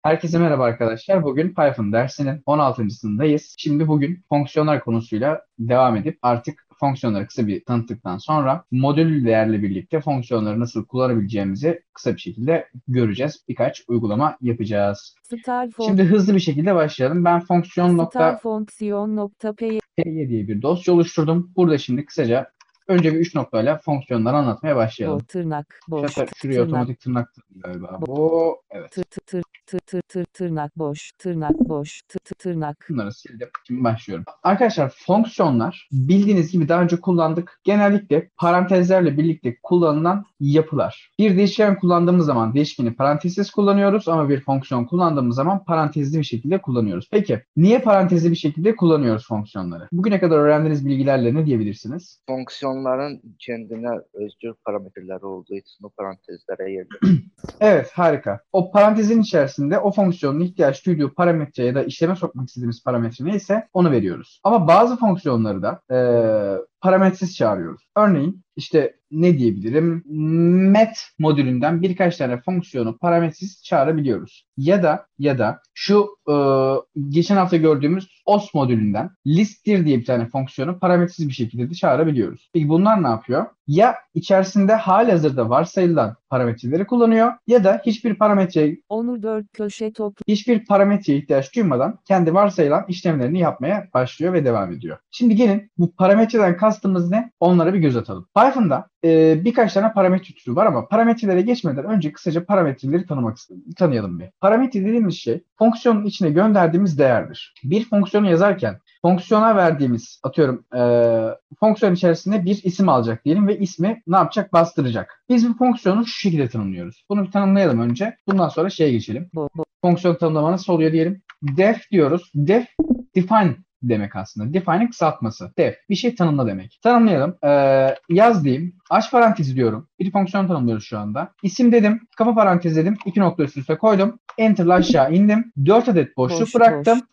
Herkese merhaba arkadaşlar. Bugün Python dersinin 16.sındayız. Şimdi bugün fonksiyonlar konusuyla devam edip artık fonksiyonları kısa bir tanıttıktan sonra modül değerle birlikte fonksiyonları nasıl kullanabileceğimizi kısa bir şekilde göreceğiz. Birkaç uygulama yapacağız. Star fon Şimdi hızlı bir şekilde başlayalım. Ben star fonksiyon.py fonksiyon.py diye bir dosya oluşturdum. Burada şimdi kısaca önce bir 3 noktayla fonksiyonları anlatmaya başlayalım. tırnak boş Hatta şuraya tırnak otomatik tırnak galiba. bo- Bu evet. tırnak boş tırnak Bunları sildim. Şimdi başlıyorum. Arkadaşlar fonksiyonlar bildiğiniz gibi daha önce kullandık. Genellikle parantezlerle birlikte kullanılan yapılar. Bir değişken kullandığımız zaman değişkeni parantezsiz kullanıyoruz ama bir fonksiyon kullandığımız zaman parantezli bir şekilde kullanıyoruz. Peki niye parantezli bir şekilde kullanıyoruz fonksiyonları? Bugüne kadar öğrendiğiniz bilgilerle ne diyebilirsiniz? Fonksiyonların kendine özgür parametreleri olduğu için o parantezlere yerleştirilir. Evet, harika. O parantezin içerisinde o fonksiyonun ihtiyaç duyduğu parametre ya da işleme sokmak istediğimiz parametre neyse onu veriyoruz. Ama bazı fonksiyonları da parametresiz çağırıyoruz. Örneğin işte ne diyebilirim? Met modülünden birkaç tane fonksiyonu parametresiz çağırabiliyoruz. Ya da şu geçen hafta gördüğümüz os modülünden listdir diye bir tane fonksiyonu parametresiz bir şekilde de çağırabiliyoruz. Peki bunlar ne yapıyor? Ya içerisinde halihazırda varsayılan parametreleri kullanıyor ya da Onur dört köşe toplu hiçbir parametreye ihtiyaç duymadan kendi varsayılan işlemlerini yapmaya başlıyor ve devam ediyor. Şimdi gelin bu parametreden kastımız ne? Onlara bir göz atalım. Python'da birkaç tane parametre türü var ama parametrelere geçmeden önce kısaca parametreleri tanıyalım bir. Parametre dediğimiz şey fonksiyonun içine gönderdiğimiz değerdir. Bir fonksiyonu yazarken fonksiyona verdiğimiz atıyorum fonksiyon içerisinde bir isim alacak diyelim ve ismi ne yapacak? Bastıracak. Biz bu fonksiyonu şu şekilde tanımlıyoruz. Bunu bir tanımlayalım önce. Bundan sonra şeye geçelim. bo, bo, Fonksiyon tanımlama nasıl oluyor diyelim. Def diyoruz. Def define demek aslında. Define'in kısaltması. Def. Bir şey tanımla demek. Tanımlayalım. Yaz diyeyim. Aç parantez diyorum. Bir fonksiyon tanımlıyoruz şu anda. İsim dedim. Kapa parantez dedim. 2 nokta üst üste koydum. Enter'la aşağı indim. 4 adet boşluk bıraktım.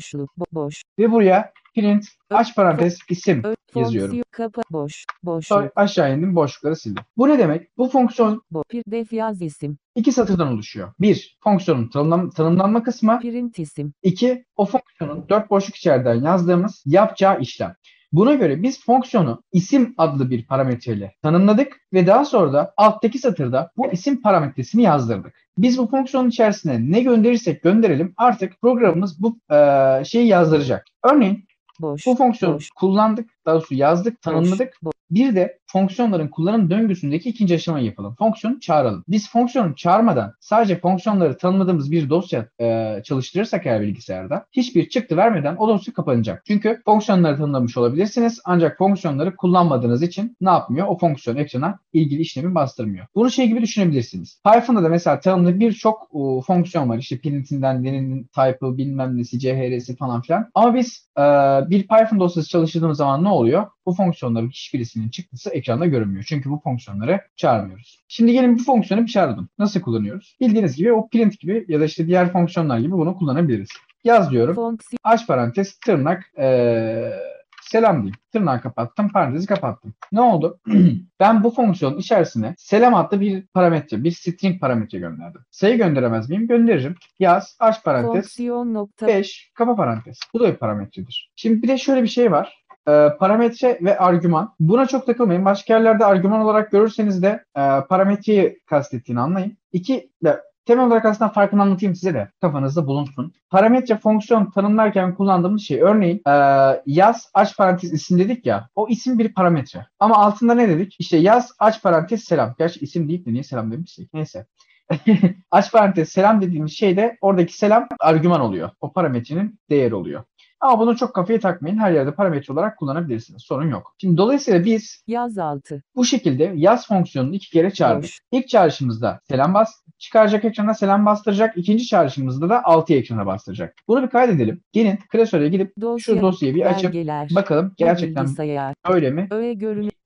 boş Ve buraya print aç parantez isim yazıyorum. fonksiyon kapa boş Sonra aşağı indim. Boşlukları sildim. Bu ne demek? Bu fonksiyon bir def yaz isim iki satırdan oluşuyor. Bir, fonksiyonun tanımlanma kısmı. print isim 2. O fonksiyonun 4 boşluk içeriden yazdığımız yapacağı işlem. Buna göre biz fonksiyonu isim adlı bir parametreyle tanımladık ve daha sonra da alttaki satırda bu isim parametresini yazdırdık. Biz bu fonksiyonun içerisine ne gönderirsek gönderelim artık programımız bu şeyi yazdıracak. Örneğin boş bu fonksiyonu boş kullandık, daha doğrusu yazdık, tanımladık. boş Bir de fonksiyonların kullanım döngüsündeki ikinci aşamayı yapalım. Fonksiyonu çağıralım. Biz fonksiyonu çağırmadan sadece fonksiyonları tanımladığımız bir dosya çalıştırırsak eğer bilgisayarda hiçbir çıktı vermeden o dosya kapanacak. Çünkü fonksiyonları tanımlamış olabilirsiniz ancak fonksiyonları kullanmadığınız için ne yapmıyor? O fonksiyon ekrana ilgili işlemi bastırmıyor. Bunu şey gibi düşünebilirsiniz. Python'da da mesela tanımlı birçok fonksiyon var. İşte print'inden, deninin type'ı, bilmem nesi, CHR'si falan filan. Ama biz bir Python dosyası çalıştırdığımız zaman ne oluyor? Bu fonksiyonların hiçbirisinin çıktısı ekranda görünmüyor. Çünkü bu fonksiyonları çağırmıyoruz. Şimdi gelin bu fonksiyonu bir çağıralım. Nasıl kullanıyoruz? Bildiğiniz gibi o print gibi ya da işte diğer fonksiyonlar gibi bunu kullanabiliriz. Yaz diyorum. fonksiyon Aç parantez tırnak selam diyeyim. Tırnağı kapattım, parantezi kapattım. Ne oldu? Ben bu fonksiyonun içerisine selam adlı bir parametre, bir string parametre gönderdim. Sayı gönderemez miyim? Gönderirim. Yaz, aç parantez, fonksiyon nokta 5, kapa parantez. Bu da bir parametredir. Şimdi bir de şöyle bir şey var. Parametre ve argüman. Buna çok takılmayın. Başka yerlerde argüman olarak görürseniz de parametreyi kastettiğini anlayın. Temel olarak aslında farkını anlatayım size de kafanızda bulunsun. Parametre fonksiyon tanımlarken kullandığımız şey örneğin yaz aç parantez isim dedik ya, o isim bir parametre. Ama altında ne dedik? İşte yaz aç parantez selam. Gerçi isim deyip de niye selam demiştik? Neyse. Aç parantez selam dediğimiz şey de oradaki selam argüman oluyor. O parametrenin değeri oluyor. Ama bunu çok kafaya takmayın. Her yerde parametre olarak kullanabilirsiniz. Sorun yok. Şimdi dolayısıyla biz yaz altı bu şekilde yaz fonksiyonunu iki kere çağırdık. boş İlk çağrışımızda selam çıkaracak ekrana selam bastıracak. İkinci çağrışımızda da 6'yı ekrana bastıracak. Bunu bir kaydedelim. Gelin klasöre gidip şu dosya dosyayı bir açıp belgeler bakalım bu gerçekten bilgisayar öyle mi? öğe görünü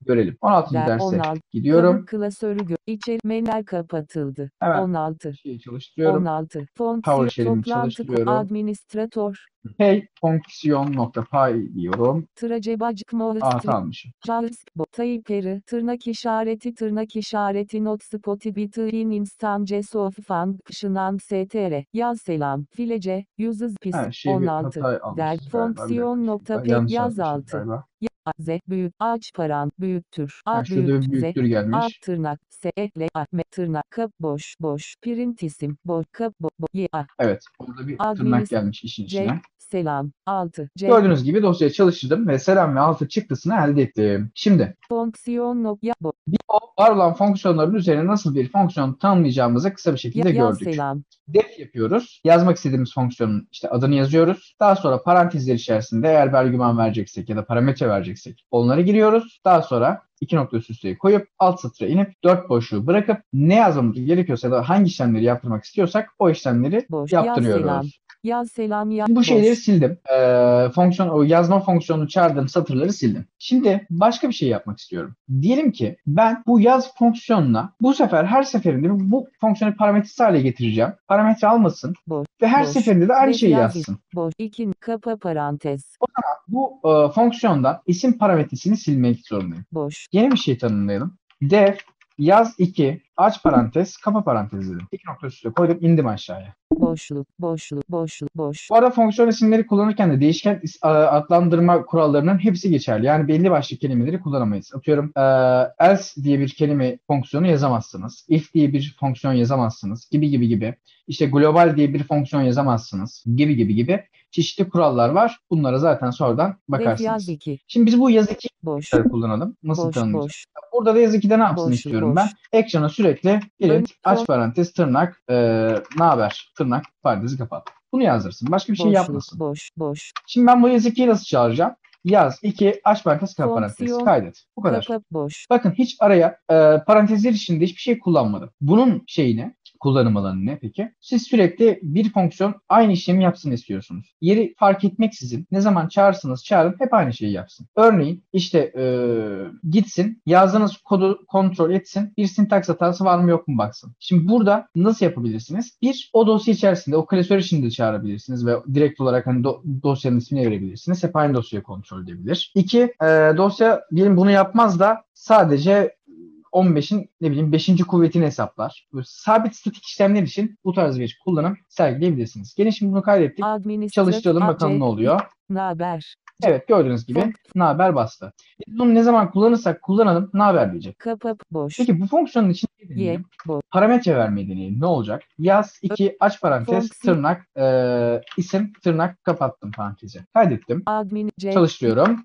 görelim. 16. Der derse 16. gidiyorum. Kabuk klasörü içeri menüler kapatıldı. Hemen 16. şeyi çalıştırıyorum. 16. Fonksiyon PowerShell'imi toplantı çalıştırıyorum. administratör. Hey fonksiyon.py diyorum. Tracebacık Hata almışım. Tayyiperi tırnak işareti not spotify in instance of function str yaz selam filece uses pis Ha, bir 16 hata der almışız galiba. Bir dakika. fonksiyon nokta p Yanlış yaz yazmışız 6 galiba. Z büyük ağaç paran büyüktür Ha, a şurada büyük bir z büyüktür a gelmiş. tırnak s ekle a me tırnak kap boş print isim kap y a Evet. Burada bir tırnak administ gelmiş işin c içine. selam 6 c Gördüğünüz gibi dosyayı çalıştırdım ve selam ve altı çıktısını elde ettim. Şimdi fonksiyon nokta o var olan fonksiyonların üzerine nasıl bir fonksiyon tanımlayacağımızı kısa bir şekilde yaz gördük. selam Def yapıyoruz. Yazmak istediğimiz fonksiyonun işte adını yazıyoruz. Daha sonra parantezler içerisinde eğer bir argüman vereceksek ya da parametre vereceksek onları giriyoruz. Daha sonra iki nokta üst üste koyup alt satıra inip dört boşluğu bırakıp ne yazmamız gerekiyorsa ya da hangi işlemleri yaptırmak istiyorsak o işlemleri boş yaz selam yaptırıyoruz. yaz selam yaz Bu şeyleri boş sildim. O yazma fonksiyonunu çağırdığım satırları sildim. Şimdi başka bir şey yapmak istiyorum. Diyelim ki ben bu yaz fonksiyonuna bu sefer her seferinde bu fonksiyonu parametresiz hale getireceğim. Parametre almasın boş ve her boş seferinde de aynı def şeyi yaz yazsın. boş 2 kapa parantez Bu fonksiyondan isim parametresini silmek zorundayım. boş Yeni bir şey tanımlayalım. Def yaz 2 aç parantez kapa parantez dedim. İki nokta üstüne koydum indim aşağıya. boş Bu arada fonksiyon isimleri kullanırken de değişken adlandırma kurallarının hepsi geçerli. Yani belli başlı kelimeleri kullanamayız. Atıyorum else diye bir kelime fonksiyonu yazamazsınız. If diye bir fonksiyon yazamazsınız. Gibi. İşte global diye bir fonksiyon yazamazsınız. Gibi. Çeşitli kurallar var. Bunlara zaten sonradan def yaz bakarsınız. 2 Şimdi biz bu yaz 2'yi boş kullanalım. Nasıl tanımlayacağız? boş Burada da yaz 2'de ne yapsın boş istiyorum boş ben? Ekrana sürekli gelin aç parantez tırnak ne haber tırnak parantezi kapat. Bunu yazdırsın. Başka bir şey yapmasın. boş Şimdi ben bu yaz 2'yi nasıl çağıracağım? Yaz 2 aç parantez kapa parantez fonksiyon kaydet. Bu kadar. kapa boş Bakın hiç araya parantezler içinde hiçbir şey kullanmadım. Bunun şeyine kullanım alanı ne peki? Siz sürekli bir fonksiyon aynı işlemi yapsın istiyorsunuz. Yeri fark etmeksizin ne zaman çağırırsanız çağırın hep aynı şeyi yapsın. Örneğin işte gitsin yazdığınız kodu kontrol etsin. Bir sintaks hatası var mı yok mu baksın. Şimdi burada nasıl yapabilirsiniz? Bir o dosya içerisinde o klasör içinde çağırabilirsiniz ve direkt olarak hani dosyanın ismini verebilirsiniz. Hep aynı dosyayı kontrol edebilir. İki dosya diyelim bunu yapmaz da sadece 15'in 5. kuvvetini hesaplar. Böyle sabit statik işlemler için bu tarz bir kullanım sergileyebilirsiniz. Gelin şimdi bunu kaydettik. Çalıştıralım bakalım ne oluyor. naber Evet gördüğünüz gibi naber bastı. Biz bunu ne zaman kullanırsak kullanalım naber diyecek. kapa boş Peki bu fonksiyonun içinde ne deneyelim? Parametre vermeyi deneyelim. Ne olacak? Yaz 2 aç parantez tırnak isim tırnak kapattım parantezi. Kaydettim. Çalıştırıyorum.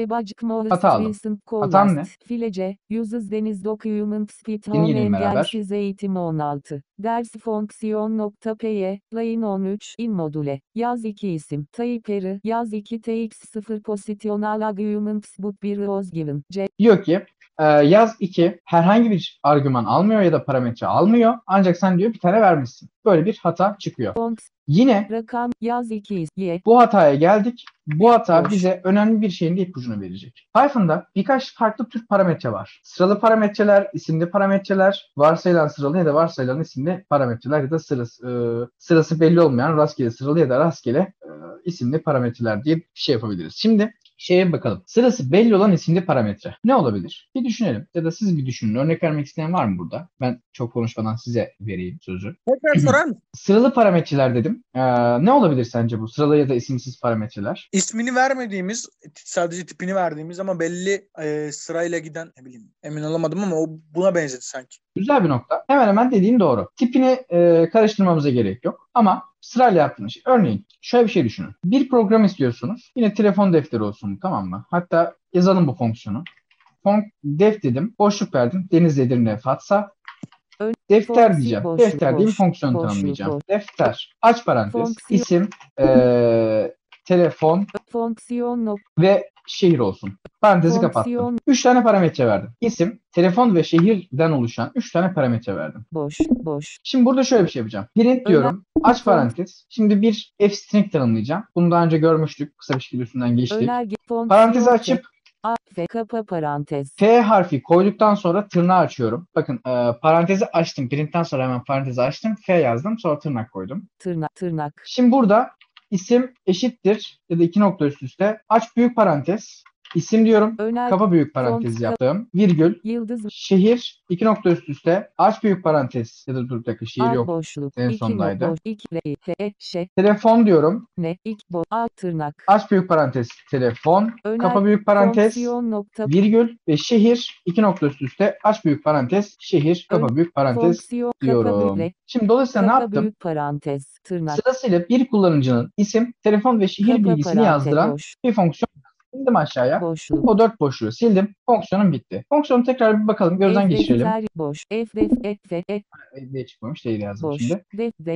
Hata aldım. Hatam ne? Filece, uses deniz document speed Deneyelim beraber. engelsiz eğitim 16. Ders fonksiyon nokta py, line 13, in module. Yaz 2 isim. Tayyiperi, yaz 2 tx0 positional arguments but bir was given. Diyor ki yaz 2 herhangi bir argüman almıyor ya da parametre almıyor. Ancak sen diyor bir tane vermişsin. Böyle bir hata çıkıyor. Yine rakam yaz 2 y. Bu hataya geldik. Bu hata Boş. bize önemli bir şeyin de ipucunu verecek. Python'da birkaç farklı tür parametre var. Sıralı parametreler, isimli parametreler, varsayılan sıralı ya da varsayılan isimli parametreler ya da sırası belli olmayan rastgele sıralı ya da rastgele isimli parametreler diye bir şey yapabiliriz. Şimdi şeye bakalım. Sırası belli olan isimli parametre. Ne olabilir? Bir düşünelim. Ya da siz bir düşünün. Örnek vermek isteyen var mı burada? Ben çok konuşmadan size vereyim sözü. Tekrar sorar mısın? Sıralı parametreler dedim. Ne olabilir sence bu? Sıralı ya da isimsiz parametreler. İsmini vermediğimiz, sadece tipini verdiğimiz ama belli sırayla giden, ne bileyim, emin olamadım ama o buna benzedi sanki. Güzel bir nokta. Hemen hemen dediğin doğru. Tipini karıştırmamıza gerek yok. Ama sırayla yaptığınız şey. Örneğin şöyle bir şey düşünün. Bir program istiyorsunuz. Yine telefon defteri olsun, tamam mı? Hatta yazalım bu fonksiyonu. Def dedim. Boşluk verdim. Deniz Edirne Fatsa. Defter diyeceğim. Defter diye bir fonksiyon tanımlayacağım. Defter. Aç parantez. İsim. Telefon. Fonksiyon ve şehir olsun. Parantezi kapattım. 3 tane parametre verdim. İsim, telefon ve şehirden oluşan 3 tane parametre verdim. Boş. Şimdi burada şöyle bir şey yapacağım. Print diyorum. Aç parantez. Şimdi bir f-string tanımlayacağım. Bunu daha önce görmüştük. Kısa bir şekilde üstünden geçtik. Parantezi açıp A, F, kapa parantez. F harfi koyduktan sonra tırnağı açıyorum. Bakın parantezi açtım. Printten sonra hemen parantezi açtım. F yazdım. Sonra tırnak koydum. Tırnak. Şimdi burada isim eşittir ya da iki nokta üst üste. Aç büyük parantez. İsim diyorum. Öner, Kapa büyük parantez yaptım. Virgül. yıldız, Şehir. İki nokta üst üste. Aç büyük parantez. Ya da dur bir dakika. Şehir A yok. boşluk, En 2 sondaydı. boş, 2 R, F, E, Ş, Telefon diyorum. N, 2 boş, A tırnak. Aç büyük parantez. Telefon. Öner, Kapa büyük parantez. fonksiyon nokta, Virgül ve şehir. İki nokta üst üste. Aç büyük parantez. Şehir. Kapa büyük parantez fonksiyon, kapa diyorum. büyük, Şimdi dolayısıyla ne kapa yaptım? büyük parantez, tırnak. Sırasıyla bir kullanıcının isim, telefon ve şehir Kapa bilgisini parantez, yazdıran boş, bir fonksiyon. Sildim aşağıya. boşluk. O 4 boşluğu sildim. Fonksiyonum bitti. Fonksiyonu tekrar bir bakalım. Gözden F, geçirelim. defter, boş, F, def, F, E, Diye çıkmamış. Değil yazdım boş, şimdi.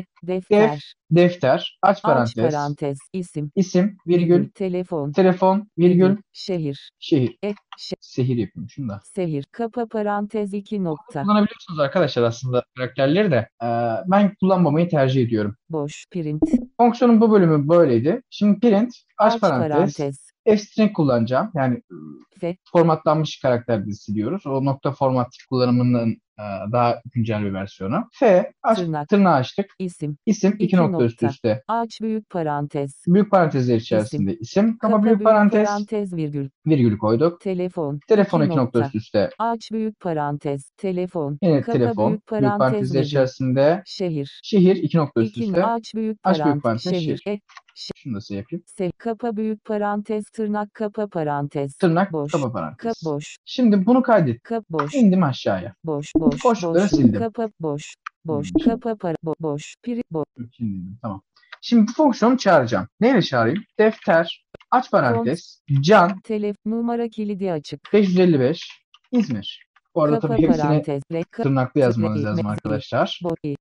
defter, Defter. Aç aç parantez. parantez, isim, İsim. Virgül. telefon, Telefon. Virgül. şehir, Şehir. E, Şehir yapıyormuşum da. şehir, kapa parantez 2 nokta, Kullanabiliyorsunuz arkadaşlar aslında karakterleri de. Ben kullanmamayı tercih ediyorum. boş, print, Fonksiyonun bu bölümü böyleydi. Şimdi print. Aç aç parantez. parantez, F-string kullanacağım. Yani F, formatlanmış karakter dizisi diyoruz. O nokta format kullanımının daha güncel bir versiyonu. F, tırnağı açtık. isim, İsim, iki nokta üst nokta, üste. aç büyük parantez, Büyük parantezler içerisinde isim, kapa kapa büyük büyük parantez, parantez, virgül, virgülü koyduk. telefon, Telefon iki iki nokta nokta, üst üste. aç büyük parantez, telefon, Yine kapa telefon, büyük büyük parantez, parantezler virgül, içerisinde şehir, şehir, iki nokta üst 2 üste. aç büyük Aç büyük parantez, parantez, şehir, şehir. Şunu da size yapayım. kapa büyük parantez, tırnak, kapa parantez, Tırnak, boş, kapa parantez. boş, Şimdi bunu kaydettim. boş, İndim aşağıya. Boşlukları sildim. kapa, boş, Şimdi. kapa para, boş, boş, Şimdi indim. Tamam. Şimdi bu fonksiyonu çağıracağım. Neyle çağırayım? Defter, aç parantez, can, numara kilidi açık, 555, İzmir. Bu arada kapa tabii hepsini parantez, tırnaklı yazmanız lazım arkadaşlar.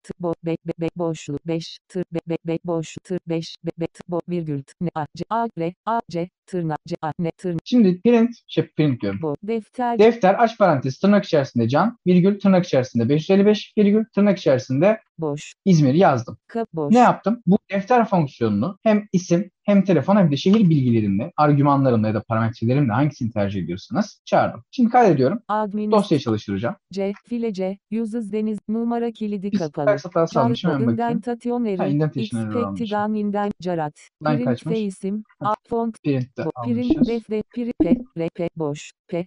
boşluk 5 tır boş tır 5 virgül ne a c tırnak c a ne tırnak Şimdi print diyorum. defter Defter, aç parantez, tırnak içerisinde can, virgül, tırnak içerisinde 555, virgül, tırnak içerisinde boş İzmir yazdım. boş Ne yaptım? Bu defter fonksiyonunu hem isim hem telefon hem de şehir bilgilerimle, argümanlarımla ya da parametrelerimle hangisini tercih ediyorsanız çağırdım. Şimdi kaydediyorum. Dosyayı çalıştıracağım. file c uses deniz numara kilidi Bir kapalı. syntax hatası almışım, hemen bakayım. Indentation error. Indentation error almışım. Expected indent jarat. Line Print kaçmış? isim. Hadi. Font. Print'te Print almışız. defde. P boş. P.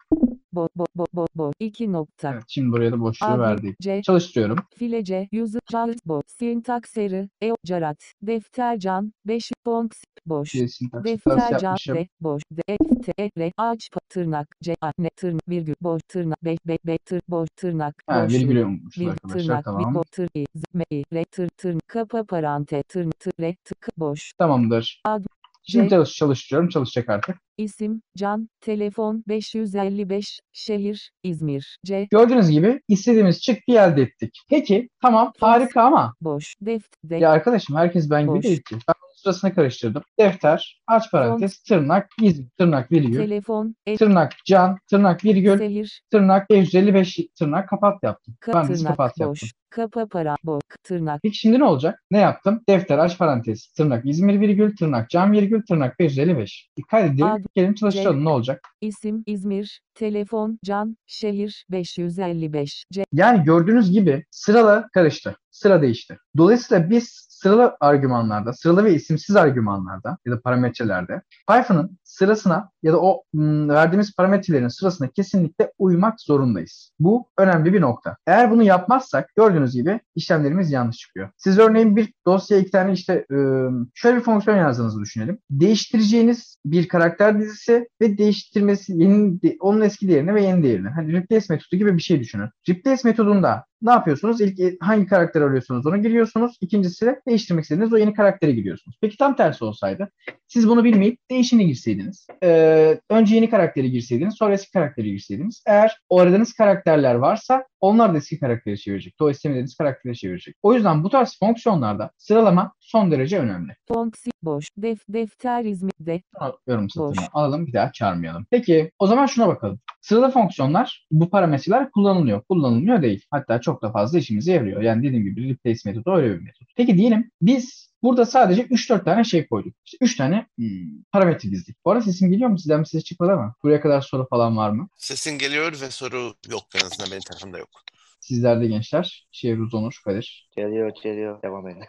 Bo 2 nokta. Evet, şimdi buraya da boşluğu verdik. C. Çalıştırıyorum. File C. User jarat bo. Syntax error. Jarat. Defter can. 5 font boş. Bir syntax hatası Defter can yapmışım. D boş D T R aç tırnak C A ne tırnak virgül boş tırnak tır boş tırnak Virgülü unutmuşuz bir arkadaşlar. tırnak Tamam. tır re tır kapa parantez tır re boş Tamamdır. Şimdi çalıştırıyorum. Çalışacak artık. isim can telefon 555 şehir İzmir C Gördüğünüz gibi istediğimiz çıktıyı elde ettik. Peki tamam, harika ama boş ya arkadaşım herkes ben gibi boş. değil ki. Ben bunun sırasını karıştırdım. Defter, aç parantez, tırnak, İzmir, tırnak, virgül, telefon tırnak, can, tırnak, virgül, şehir tırnak, 555, tırnak, kapat yaptım. Parantezi kapat boş yaptım. kapa para boş tırnak Peki şimdi ne olacak? Ne yaptım? Defter, aç parantez, tırnak, İzmir, virgül, tırnak, can, virgül, tırnak, 555. Kaydedelim. Gelin çalıştıralım. Ne olacak? İsim İzmir, telefon can, şehir 555 C. Yani gördüğünüz gibi sıralar karıştı. Sıra değişti. Dolayısıyla biz sıralı argümanlarda, sıralı ve isimsiz argümanlarda ya da parametrelerde Python'ın sırasına ya da o verdiğimiz parametrelerin sırasına kesinlikle uymak zorundayız. Bu önemli bir nokta. Eğer bunu yapmazsak gördüğünüz gibi işlemlerimiz yanlış çıkıyor. Siz örneğin bir dosyaya iki tane şöyle bir fonksiyon yazdığınızı düşünelim. Değiştireceğiniz bir karakter dizisi ve değiştirmesi onun eski değerini ve yeni değerini. Hani replace metodu gibi bir şey düşünün. Replace metodunda ne yapıyorsunuz? İlk hangi karakteri arıyorsunuz onu giriyorsunuz. İkincisi de değiştirmek istediğiniz o yeni karaktere giriyorsunuz. Peki tam tersi olsaydı siz bunu bilmeyip değişini girseydiniz. Önce yeni karakteri girseydiniz, sonra eski karakteri girseydiniz. Eğer o aradığınız karakterler varsa onlar da eski karakteri çevirecek. O istemediğiniz karakteri çevirecek. O yüzden bu tarz fonksiyonlarda sıralama son derece önemli. Fonksiyon boş. Defter İzmir'de. Yorum satırını alalım, bir daha çağırmayalım. Peki o zaman şuna bakalım. Sıralı fonksiyonlar, bu parametreler kullanılıyor. Kullanılmıyor değil. Hatta çok da fazla işimize yarıyor. Yani dediğim gibi replace metodu öyle bir metot. Peki diyelim biz Burada sadece 3-4 tane şey koyduk. İşte 3 tane parametre dizdik. Bu arada sesim geliyor mu? Sizden bir ses çıkmadı ama. Buraya kadar soru falan var mı? Sesin geliyor ve soru yok. En azından benim tarafımda yok. Sizlerde gençler. Şehruz, Onur, Kadir. Geliyor. Devam edin.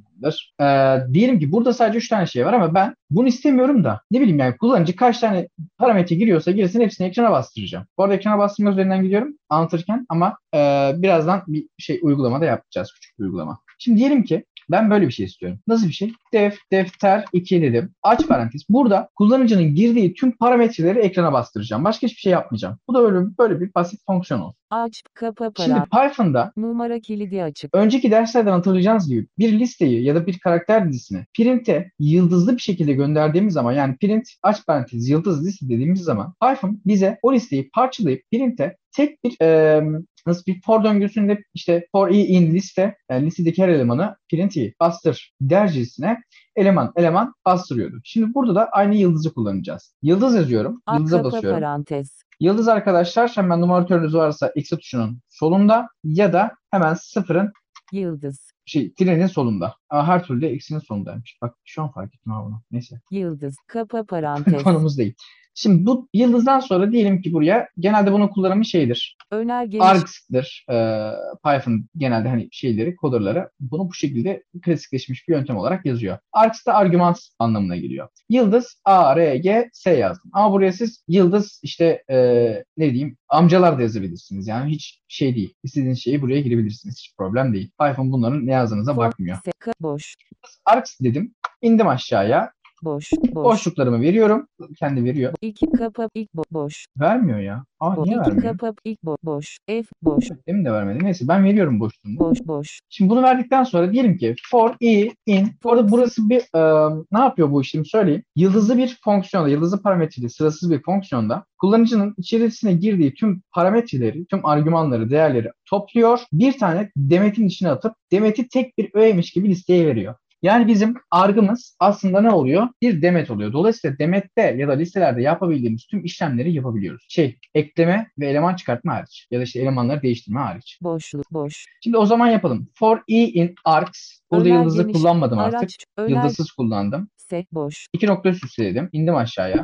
Diyelim ki burada sadece 3 tane şey var ama ben bunu istemiyorum da ne bileyim yani kullanıcı kaç tane parametre giriyorsa girsin hepsini ekrana bastıracağım. Bu arada ekrana bastırma üzerinden gidiyorum anlatırken ama birazdan bir şey uygulamada yapacağız. Küçük bir uygulama. Şimdi diyelim ki ben böyle bir şey istiyorum. Nasıl bir şey? Defter 2 dedim. Aç parantez. Burada kullanıcının girdiği tüm parametreleri ekrana bastıracağım. Başka hiçbir şey yapmayacağım. Bu da böyle bir basit fonksiyon olsun. Aç, kapa Şimdi parantez. Python'da Numara kilidi açık. önceki derslerden hatırlayacağınız gibi bir listeyi ya da bir karakter dizisini print'e yıldızlı bir şekilde gönderdiğimiz zaman yani print aç parantez yıldız liste dediğimiz zaman Python bize o listeyi parçalayıp print'e tek bir nasıl bir for döngüsünde işte for i in liste yani listedeki her elemanı print i bastır dercesine eleman bastırıyordu. Şimdi burada da aynı yıldızı kullanacağız. Yıldız yazıyorum. Yıldıza Kapa basıyorum. parantez. Yıldız arkadaşlar hemen numaratörünüz varsa eksi tuşunun solunda ya da hemen sıfırın Yıldız. trenin solunda. Her türlü de eksinin solundaymış. Bak şu an fark ettim ha bunu. Neyse. Yıldız. Kapa parantez. Konumuz değil. Şimdi bu yıldızdan sonra diyelim ki buraya genelde bunun kullanımı şeydir. Öner Args'dır. Python genelde hani şeyleri, coderları bunu bu şekilde klasikleşmiş bir yöntem olarak yazıyor. Args da argüman anlamına geliyor. Yıldız A, R, G, S yazdım. Ama buraya siz yıldız işte ne diyeyim amcalar da yazabilirsiniz. Yani hiç şey değil. İstediğiniz şeyi buraya girebilirsiniz. Hiç problem değil. Python bunların ne yazdığınıza bakmıyor. boş. Args dedim. İndim aşağıya. Boş. Boşluklarımı veriyorum. Kendi veriyor. 2 kapa ilk boş. Vermiyor ya. Niye 2 vermiyor? kapa ilk boş. F boş. Demin de vermedi. Neyse ben veriyorum boşluğumu. Boş. Şimdi bunu verdikten sonra diyelim ki for i in. Orada burası bir ne yapıyor bu işlemi söyleyeyim. Yıldızlı bir fonksiyonda, yıldızlı parametreli sırasız bir fonksiyonda kullanıcının içerisine girdiği tüm parametreleri, tüm argümanları, değerleri topluyor. Bir tane demetin içine atıp demeti tek bir öğeymiş gibi listeye veriyor. Yani bizim argımız aslında ne oluyor? Bir demet oluyor. Dolayısıyla demette ya da listelerde yapabildiğimiz tüm işlemleri yapabiliyoruz. Ekleme ve eleman çıkartma hariç. Ya da işte elemanları değiştirme hariç. Boş. Şimdi o zaman yapalım. For i in args. Burada yıldızı kullanmadım artık. Yıldızsız kullandım. Boş. 2 nokta üst üste dedim. İndim aşağıya.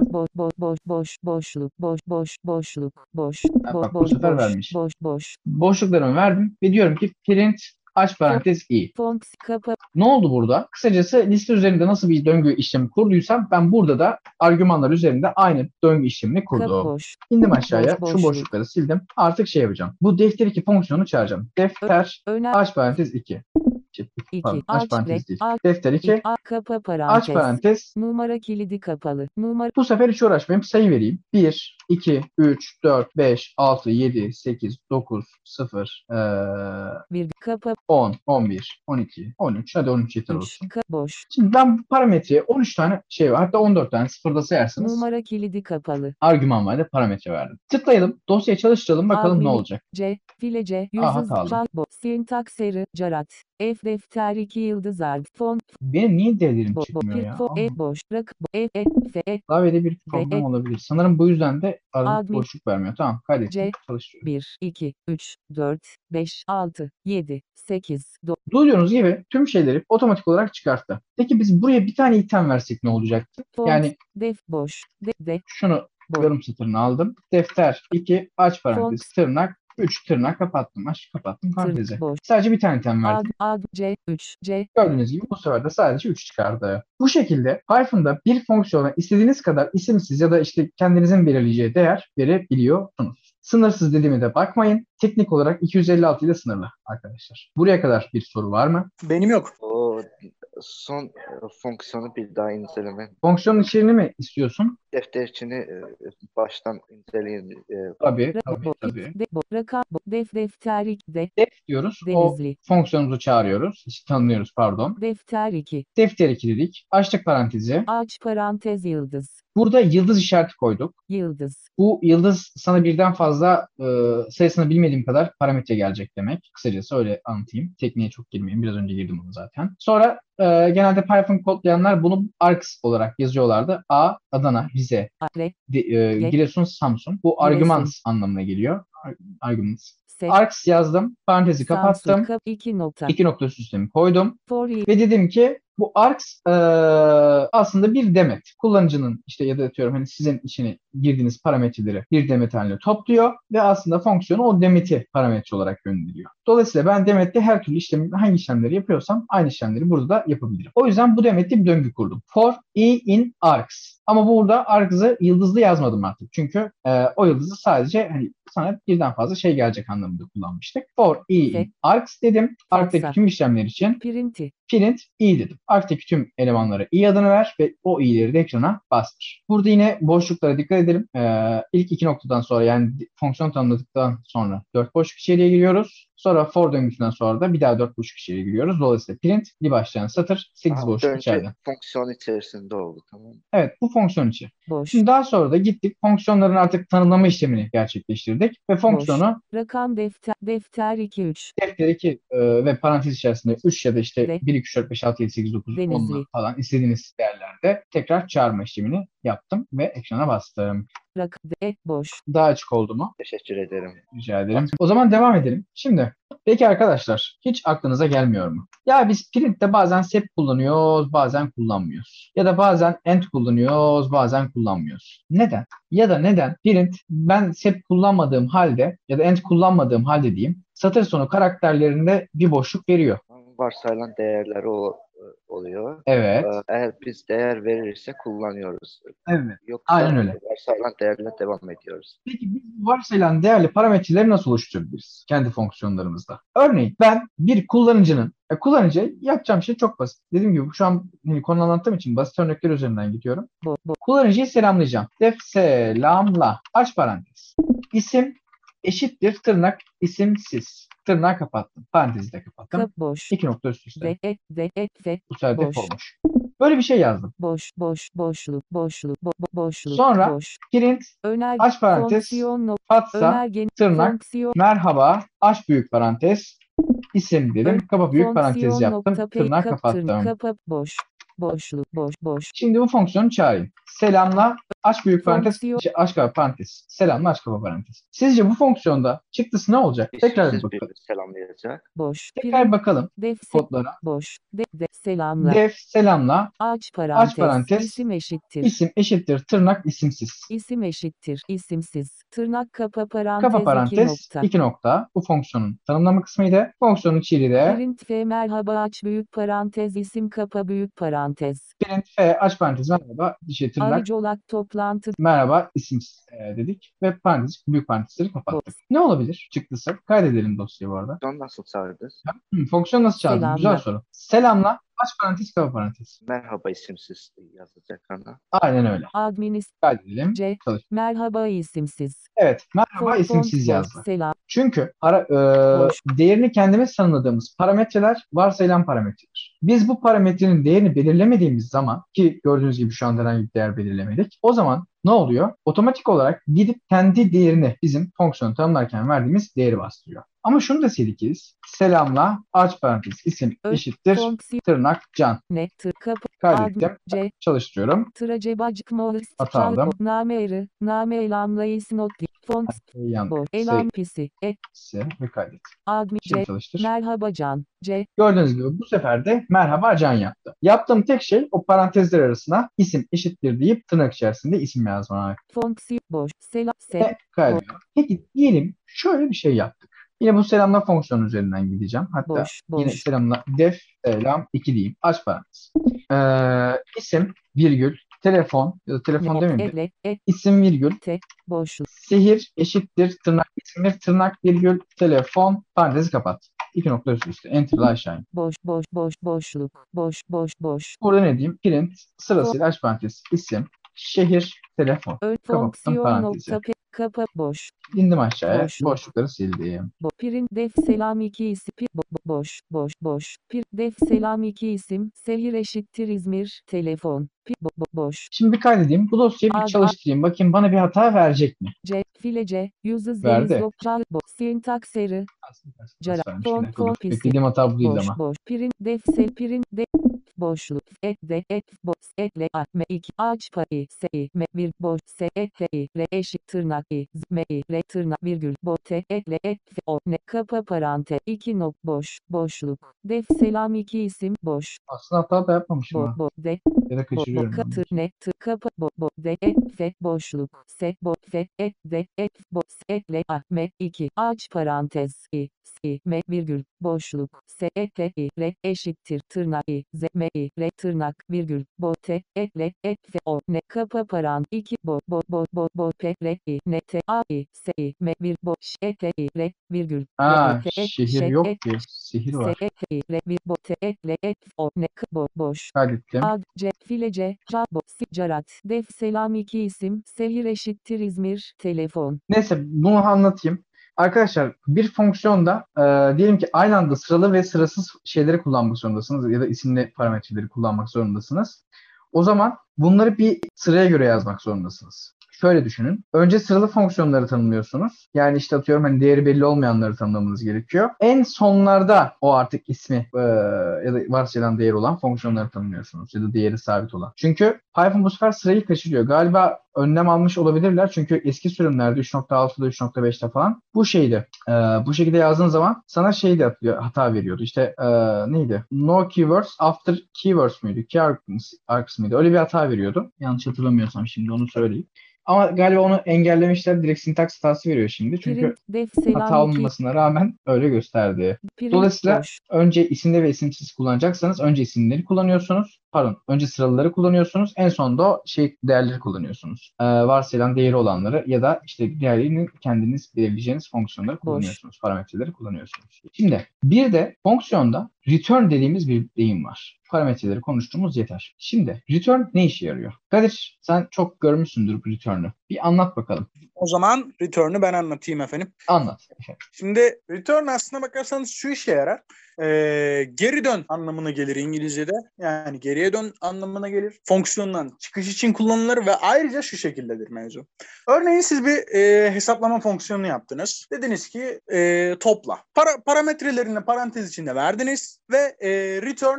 Boşluk. Bak bu sefer vermiş. Boş. Boşluklarımı verdim ve diyorum ki print aç parantez i. Ne oldu burada? Kısacası liste üzerinde nasıl bir döngü işlemi kurduysam ben burada da argümanlar üzerinde aynı döngü işlemini kurdum. İndim aşağıya. Şu boşlukları sildim. Artık şey yapacağım. Bu defter 2 fonksiyonunu çağıracağım. Defter aç parantez 2. Pardon, aç parantez değil. Defter 2 aç parantez. Numara kilidi kapalı. Bu sefer hiç uğraşmayayım. Sayı vereyim. 1, 2, 3, 4, 5, 6, 7, 8, 9, 0, 10, 11, 12, 13. Hadi 13 yeter olsun. Boş. Şimdi ben bu parametreye 13 tane şey var. Hatta 14 tane sıfırda sayarsanız. Numara kilidi kapalı. Argüman var da parametre verdim. Tıklayalım. Dosyayı çalıştıralım. Bakalım ne olacak. File hatalı. Sintaks error, carat. F defter 2 yıldız arg. Font. Benim niye devlerim çıkmıyor ya? Boş. Klavyede bir problem olabilir. Sanırım bu yüzden de arada boşluk vermiyor. Tamam. Kaydettim. Çalıştırıyorum. 1, 2, 3, 4, 5, 6, 7, 8, 9. Duyduğunuz gibi tüm şeyleri otomatik olarak çıkarttı. Peki biz buraya bir tane item versek ne olacaktı? Yani boş. Şunu yorum satırını aldım. Defter 2 aç parantez tırnak 3 tırnak kapattım. Kapattım parantezi. Sadece bir tane item verdim. Gördüğünüz gibi bu sefer de sadece 3 çıkardı. Bu şekilde Python'da bir fonksiyona istediğiniz kadar isimsiz ya da işte kendinizin belirleyeceği değer verebiliyorsunuz. Sınırsız dediğime de bakmayın. Teknik olarak 256 ile sınırlı arkadaşlar. Buraya kadar bir soru var mı? Benim yok. O son fonksiyonu bir daha inceleme. Fonksiyonun içeriğini mi istiyorsun? Defter içini baştan inceleyin. Tabii. Defter 2 Def diyoruz. Denizli. O fonksiyonumuzu çağırıyoruz. Tanımlıyoruz pardon. Defter 2. Defter 2 dedik. Açtık parantezi. Aç parantez yıldız. Burada yıldız işareti koyduk. Yıldız. Bu yıldız sana birden fazla sayısını bilmediğim kadar parametre gelecek demek. Kısacası öyle anlatayım. Tekniğe çok girmeyeyim. Biraz önce girdim onu zaten. Sonra genelde Python kodlayanlar bunu ARGS olarak yazıyorlardı. A, Adana, Rize, Giresun, Samsun. Bu argümans anlamına geliyor. Arguments. ARGS yazdım. Parantezi kapattım. 2 nokta sistemi koydum. Ve dedim ki Bu args aslında bir demet. Kullanıcının işte ya da atıyorum hani sizin içine girdiğiniz parametreleri bir demet haline topluyor ve aslında fonksiyonu o demeti parametre olarak gönderiyor. Dolayısıyla ben demette her türlü hangi işlemleri yapıyorsam aynı işlemleri burada da yapabilirim. O yüzden bu demette bir döngü kurdum. For i in args. Ama burada args'ı yıldızlı yazmadım artık. Çünkü o yıldızı sadece hani sana birden fazla şey gelecek anlamında kullanmıştık. For i in args dedim. Arg'daki tüm işlemler için print i dedim. Arg'daki tüm elemanlara i adını ver ve o i'leri de ekrana bastır. Burada yine boşluklara dikkat edelim. İlk iki noktadan sonra yani fonksiyon tanımladıktan sonra 4 boşluk içeriye giriyoruz. Sonra for döngüsünden sonra da bir daha 4 boşluk içeriye giriyoruz. Dolayısıyla print bir başlayan satır 8 boşluk içeride. Fonksiyon içerisinde oldu, tamam mı? Evet, bu fonksiyon içi. Şimdi daha sonra da gittik fonksiyonların artık tanımlama işlemini gerçekleştirdik ve fonksiyonu rakam defter 2-3 defter 2 ve parantez içerisinde 3 ya da işte 1, 2, 3, 4, 5, 6, 7, 8, 9, 10 falan istediğiniz değerlerde tekrar çağırma işlemini yaptım ve ekrana bastım. boş. Daha açık oldu mu? Teşekkür ederim. Rica ederim. O zaman devam edelim. Şimdi peki arkadaşlar hiç aklınıza gelmiyor mu? Ya biz print'te bazen sep kullanıyoruz, bazen kullanmıyoruz. Ya da bazen end kullanıyoruz, bazen kullanmıyoruz. Neden? Ya da neden print ben sep kullanmadığım halde ya da end kullanmadığım halde diyeyim satır sonu karakterlerinde bir boşluk veriyor. Varsayılan değerleri oluyor. Evet. Eğer biz değer verirse kullanıyoruz. Evet. Yoksa aynen öyle. varsayılan değerle devam ediyoruz. Peki biz varsayılan değerli parametreleri nasıl oluşturabiliriz kendi fonksiyonlarımızda? Örneğin ben bir kullanıcının kullanıcıya yapacağım şey çok basit. Dediğim gibi şu an konu anlattığım için basit örnekler üzerinden gidiyorum. Kullanıcıyı selamlayacağım. Def selamla. Aç parantez. İsim eşittir tırnak isimsiz. Tırnağı kapattım. Parantezi de kapattım. Boş. 2 nokta üst üste. Bu sefer boş. def olmuş. Böyle bir şey yazdım. Boşluk. Sonra print aç parantez fatsa tırnak merhaba aç büyük parantez isim dedim. Kapa büyük parantez yaptım. Tırnağı kapattım. Boşluk. Şimdi bu fonksiyonu çağırayım. Selamla aç büyük parantez aç kapa parantez. Selamla aç kapa parantez. Sizce bu fonksiyonda çıktısı ne olacak? Tekrar bir bakalım. Selamlayacak. Tekrar bakalım kodlara. Selamla. Def selamla aç parantez isim eşittir tırnak isimsiz. İsim eşittir isimsiz. Tırnak kapa Kapa parantez 2 nokta. Bu fonksiyonun tanımlama kısmıydı. Fonksiyonun içeriği de print f merhaba aç büyük parantez isim kapa büyük parantez. Print f aç parantez merhaba tırnak Arıcolak toplantı merhaba isimsiz dedik ve parantez büyük parantezleri kapattık. Ne olabilir çıktısı? Kaydedelim dosyayı bu arada. Fonksiyon nasıl çağırdınız? Fonksiyon nasıl çağırdın? Selamla. Güzel soru. Selamla aç parantez kapa parantez. Merhaba isimsiz yazacak ana. Aynen öyle. Kaydedelim. Çalış. Merhaba isimsiz. Evet. Merhaba isimsiz yazdı. Selam. Çünkü değerini kendimiz tanımladığımız parametreler varsayılan parametreler. Biz bu parametrenin değerini belirlemediğimiz zaman ki gördüğünüz gibi şu anda herhangi bir değer belirlemedik. O zaman ne oluyor? Otomatik olarak gidip kendi değerini bizim fonksiyonu tanımlarken verdiğimiz değeri bastırıyor. Ama şunu da silkiriz. Selamla aç parantez isim eşittir tırnak can. Kaydettim. Çalıştırıyorum. Hata aldım. Name elamla isnotli. Fonks. Elam pisi. Ve kaydet. Şimdi çalıştır. Merhaba can. Gördüğünüz gibi bu sefer de merhaba can yaptı. Yaptığım tek şey o parantezler arasına isim eşittir deyip tırnak içerisinde isim yazmak. Fonksiyon boş. Selam. Kaydediyorum. Peki diyelim şöyle bir şey yaptık. Yine bu selamla fonksiyonu üzerinden gideceğim. Hatta yine selamla def selam 2 diyeyim. Aç parantez. İsim virgül telefon ya da telefon demeyeyim de isim virgül sehir eşittir tırnak isimdir tırnak virgül telefon parantezi kapat. 2 nokta üst üste. Enter'la aşağı in. Boş. Burada ne diyeyim? Print sırasıyla aç parantez isim şehir telefon. Kapattım parantezi. Kapa boş. İndim aşağıya. Boşlukları sildim. Print def selam 2 isim. Boş. Print def selam 2 isim. Sehir eşittir İzmir. Telefon. Boş. Şimdi bir kaydedeyim. Bu dosyayı bir çalıştırayım. Bakayım bana bir hata verecek mi? Filece. Uses Verdi. Syntax error. Beklediğim hata bu değil ama. Print def boşluk etle a m 2 aç payı s i m bir boş s e t i r eşit tırnak i z m i r tırnak virgül bote etle et f o ne kapa parantez 2 nok boşluk def selam 2 isim boş Aslında hata da yapmamışım ha. de Ya da kaçırıyorum ben. katır ne tı kapa de et f boşluk s f et de et etle a m 2 aç parantez i s m virgül boşluk s e t i r eşittir tırnak i z m i r tırnak virgül bote etle et f o ne kapa parantez 2 p r i n t a i s i m bir boş e t i r virgül Ha, bote et şehir yok ki. Sihir s var. e t i r bir bote etle et o ne boş Kaydettim. ad, filece, jabo, sicarat, def selam 2 isim, sehir eşittir İzmir, telefon. Neyse bunu anlatayım. Arkadaşlar bir fonksiyonda diyelim ki aynı anda sıralı ve sırasız şeyleri kullanmak zorundasınız ya da isimli parametreleri kullanmak zorundasınız. O zaman bunları bir sıraya göre yazmak zorundasınız. Şöyle düşünün. Önce sıralı fonksiyonları tanımlıyorsunuz. Yani işte atıyorum hani değeri belli olmayanları tanımlamanız gerekiyor. En sonlarda o artık ismi ya da varsayılan değeri olan fonksiyonları tanımlıyorsunuz. Ya da değeri sabit olan. Çünkü Python bu sefer sırayı kaçırıyor. Galiba önlem almış olabilirler. Çünkü eski sürümlerde 3.6'da 3.5'te falan bu şeydi. Bu şekilde yazdığın zaman sana şey de hata veriyordu. İşte neydi? No keywords after keywords muydu? Key args mıydı? Öyle bir hata veriyordu. Yanlış hatırlamıyorsam şimdi onu söyleyeyim. Ama galiba onu engellemişler. Direkt sintaks hatası veriyor şimdi. Çünkü Print, def selam hata 2, olmamasına rağmen öyle gösterdi. print, Dolayısıyla boş, önce isimli ve isimsiz kullanacaksanız önce isimleri kullanıyorsunuz. Pardon, önce sıralıları kullanıyorsunuz. En sonunda o değerleri kullanıyorsunuz. Varsayılan değeri olanları ya da işte diğerlerini kendiniz belirleyeceğiniz fonksiyonları kullanıyorsunuz. Parametreleri kullanıyorsunuz. Şimdi bir de fonksiyonda return dediğimiz bir deyim var. Parametreleri konuştuğumuz yeter. Şimdi return ne işe yarıyor? Kadir sen çok görmüşsündür bu return'ü. Bir anlat bakalım. O zaman return'ü ben anlatayım efendim. Anlat. Şimdi return aslına bakarsanız şu işe yarar. Geri dön anlamına gelir İngilizce'de. Yani geriye dön anlamına gelir. Fonksiyondan çıkış için kullanılır ve ayrıca şu şekildedir mevzu. Örneğin siz bir hesaplama fonksiyonu yaptınız. Dediniz ki topla. Parametrelerini parantez içinde verdiniz ve return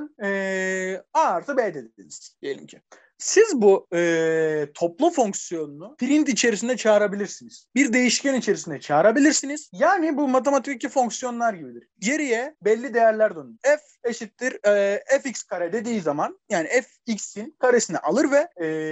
a artı b dediniz diyelim ki. Siz bu topla fonksiyonunu print içerisinde çağırabilirsiniz. Bir değişken içerisinde çağırabilirsiniz. Yani bu matematikteki fonksiyonlar gibidir. Geriye belli değerler dönün. F eşittir fx kare dediği zaman yani fx'in karesini alır ve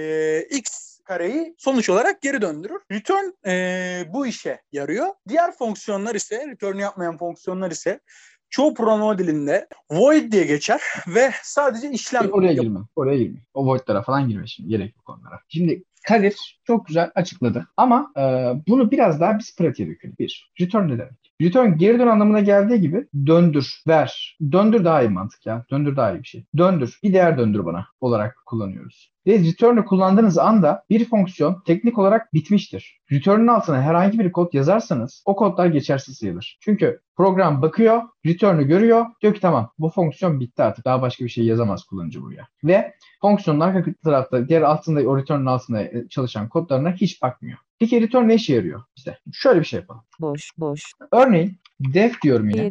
x kareyi sonuç olarak geri döndürür. Return bu işe yarıyor. Diğer fonksiyonlar ise, return yapmayan fonksiyonlar ise çoğu programa dilinde void diye geçer ve sadece işlem Oraya girme. Oraya girme. O void'lara falan girme şimdi. Gerek yok onlara. Şimdi Kadir çok güzel açıkladı. Ama bunu biraz daha biz pratiğe dökelim. Bir, return ne demek? Return geri dön anlamına geldiği gibi döndür, ver. Döndür daha iyi mantık ya. Döndür daha iyi bir şey. Döndür. Bir değer döndür bana olarak kullanıyoruz. Ve return'ü kullandığınız anda bir fonksiyon teknik olarak bitmiştir. Return'ün altına herhangi bir kod yazarsanız o kodlar geçersiz sayılır. Çünkü program bakıyor, return'ü görüyor, diyor ki tamam bu fonksiyon bitti artık. Daha başka bir şey yazamaz kullanıcı buraya. Ve fonksiyonun arka tarafta, diğer altında, o return'ün altında çalışan kodlarına hiç bakmıyor. Peki return ne işe yarıyor? İşte şöyle bir şey yapalım. boş. Örneğin def diyorum yine.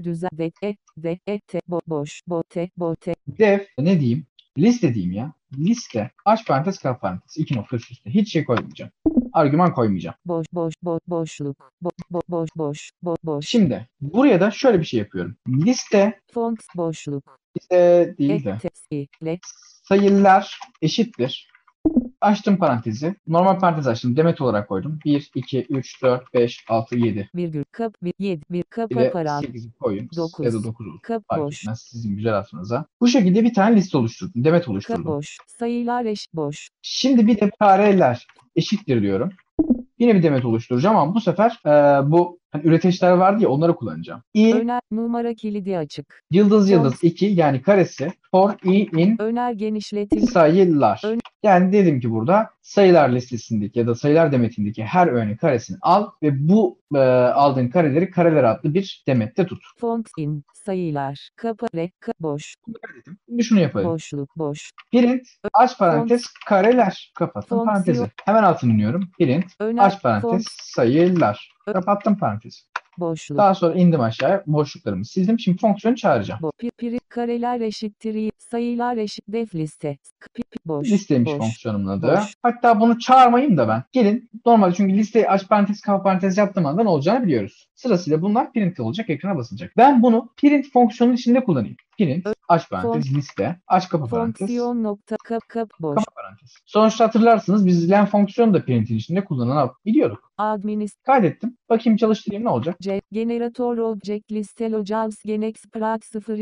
Bote. Def ne diyeyim? Liste diyeyim ya. Liste. Aç parantez kap parantez. 2 nokta üst üste. Hiç şey koymayacağım. Argüman koymayacağım. Boşluk. Boş. Şimdi buraya da şöyle bir şey yapıyorum. Liste Font boşluk. liste değil de sayılar eşittir. Açtım parantezi. Normal parantez açtım. Demet olarak koydum. 1, 2, 3, 4, 5, 6, 7. Virgül kap 7 bir kapa Bir de parantez 8'i koyun. 9. Ya da 9 olsun. Kap Fark boş. etmez. Sizin güzel aklınıza. Bu şekilde bir tane liste oluşturdum. Demet Kap oluşturdum. boş. Sayılar eş boş. Şimdi bir de kareler eşittir diyorum. Yine bir demet oluşturacağım ama bu sefer bu hani üreteçler vardı ya onları kullanacağım. Öner numara kilidi açık. Yıldız 2 yani karesi for in Öner genişletil. sayılar. Yani dedim ki burada sayılar listesindeki ya da sayılar demetindeki her öğenin karesini al ve bu aldığın kareleri kareler adlı bir demette tut. Font in sayılar. Kapa boş. Şimdi şunu yapalım. Boşluk boş. Print aç parantez kareler. Kapattım parantezi. Hemen altını iniyorum. Print Öner, aç parantez sayılar. Kapattım parantezi. boşluk. Daha sonra indim aşağıya. Boşluklarımı sildim. Şimdi fonksiyonu çağıracağım. Kareler eşittir sayılar eşit def liste. Boş. Listeymiş Boş. fonksiyonun adı. Boş. Hatta bunu çağırmayayım da ben. Gelin normalde çünkü listeyi aç parantez kapa parantez yaptığım anda ne olacağını biliyoruz. Sırasıyla bunlar print olacak, ekrana basılacak. Ben bunu print fonksiyonun içinde kullanayım. Print aç parantez liste aç kapa parantez Fonksiyon nokta kap boş. kapa parantez. Sonuçta hatırlarsınız biz len fonksiyonu da printin içinde biliyorduk. Kaydettim. Bakayım çalıştırayım ne olacak? Generator object liste locals genex prak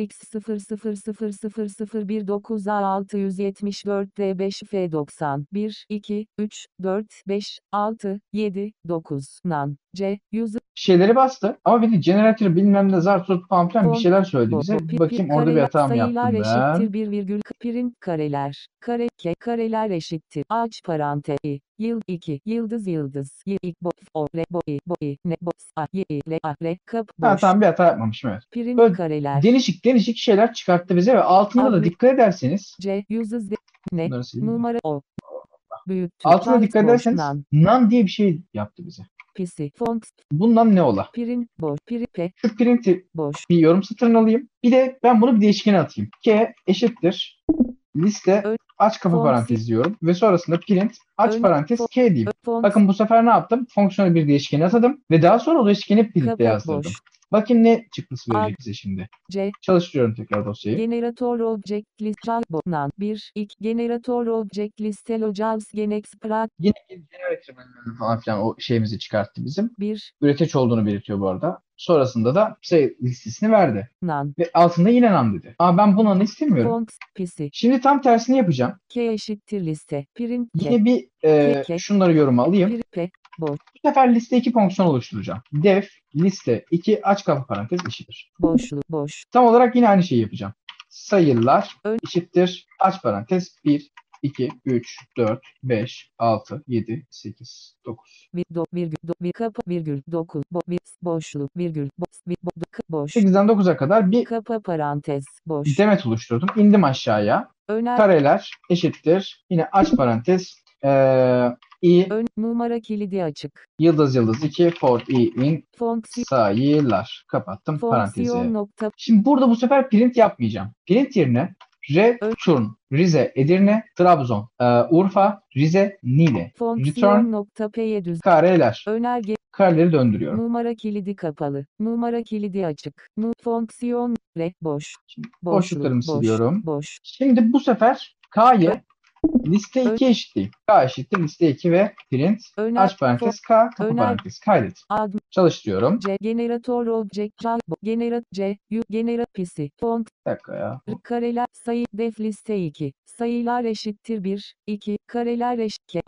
0x000019A674D5F90 1 2 3 4 5 6 7 9 nan user Şeyleri bastı ama bir de generator bilmem ne zar tut falan filan bir şeyler söyledi bize. Bir bakayım orada bir hata mı yaptım sayılar ben? eşittir 1 virgül print kareler kareler eşittir aç parantez yıl 2 yıldız ilk o re bo ne a le a re kap Ha, boş tamam bir hata yapmamışım evet. print Böyle kareler değişik şeyler çıkarttı bize ve altında da Admin- dikkat ederseniz uses ne bunları sileyim mi? numara o büyüktür Altına tight dikkat boş ederseniz nan none diye bir şey yaptı bize. pisi fonks Bundan ne ola? print boş pripe Şu print'i boş bir yorum satırına alayım. Bir de ben bunu bir değişkene atayım. K eşittir liste Ön- aç kapa fonksiyon- parantez diyorum ve sonrasında print aç Ön- parantez fo- K diyeyim. fonks Bakın bu sefer ne yaptım? Fonksiyonu bir değişkene atadım ve daha sonra o değişkeni printte kapa yazdırdım. boş Bakın ne çıktısı verecek Ad- bize şimdi. C Çalıştırıyorum tekrar dosyayı. generator object liste nan 1 2 generator object liste locals genex prak Yine generator falan filan o şeyimizi çıkarttı bizim. 1 Üreteç olduğunu belirtiyor bu arada. Sonrasında da sayı listesini verdi. nan Ve altında yine nan dedi. Ama ben bu nanı istemiyorum. fonks pisi Şimdi tam tersini yapacağım. k eşittir liste print k Yine bir K. şunları yoruma alayım. pripe boş Bu sefer liste 2 fonksiyon oluşturacağım. Def liste 2 aç kapa parantez eşittir. boşluk boş Tam olarak yine aynı şeyi yapacağım. Sayılar Ön- eşittir aç parantez 1, 2, 3, 4, 5, 6, 7, 8, 9. virgül kapa virgül 9 boşluk virgül boş 8'den 9'a kadar bir kapa parantez boş demet oluşturdum. İndim aşağıya. öner Kareler eşittir. Yine aç parantez i numara kilidi açık yıldız 2 for i in fonksiyon sayılar. Kapattım parantezi. nokta Şimdi burada bu sefer print yapmayacağım. Print yerine return Rize, Edirne, Trabzon, Urfa, Rize, Niğde. fonksiyon Return nokta p'ye düz kareler. önerge Kareleri döndürüyorum. numara kilidi kapalı numara kilidi açık fonksiyon boş Şimdi boşluk boşluklarımı boş siliyorum. boş Şimdi bu sefer K'ye liste 2 eşitleyeyim. K eşittir liste 2 ve print aç parantez K kapa öner- parantez kaydet. ad Çalıştırıyorum. generator object generate pisi font Bir dakika ya. kareler sayı def liste 2 sayılar eşittir 1 2 kareler eşit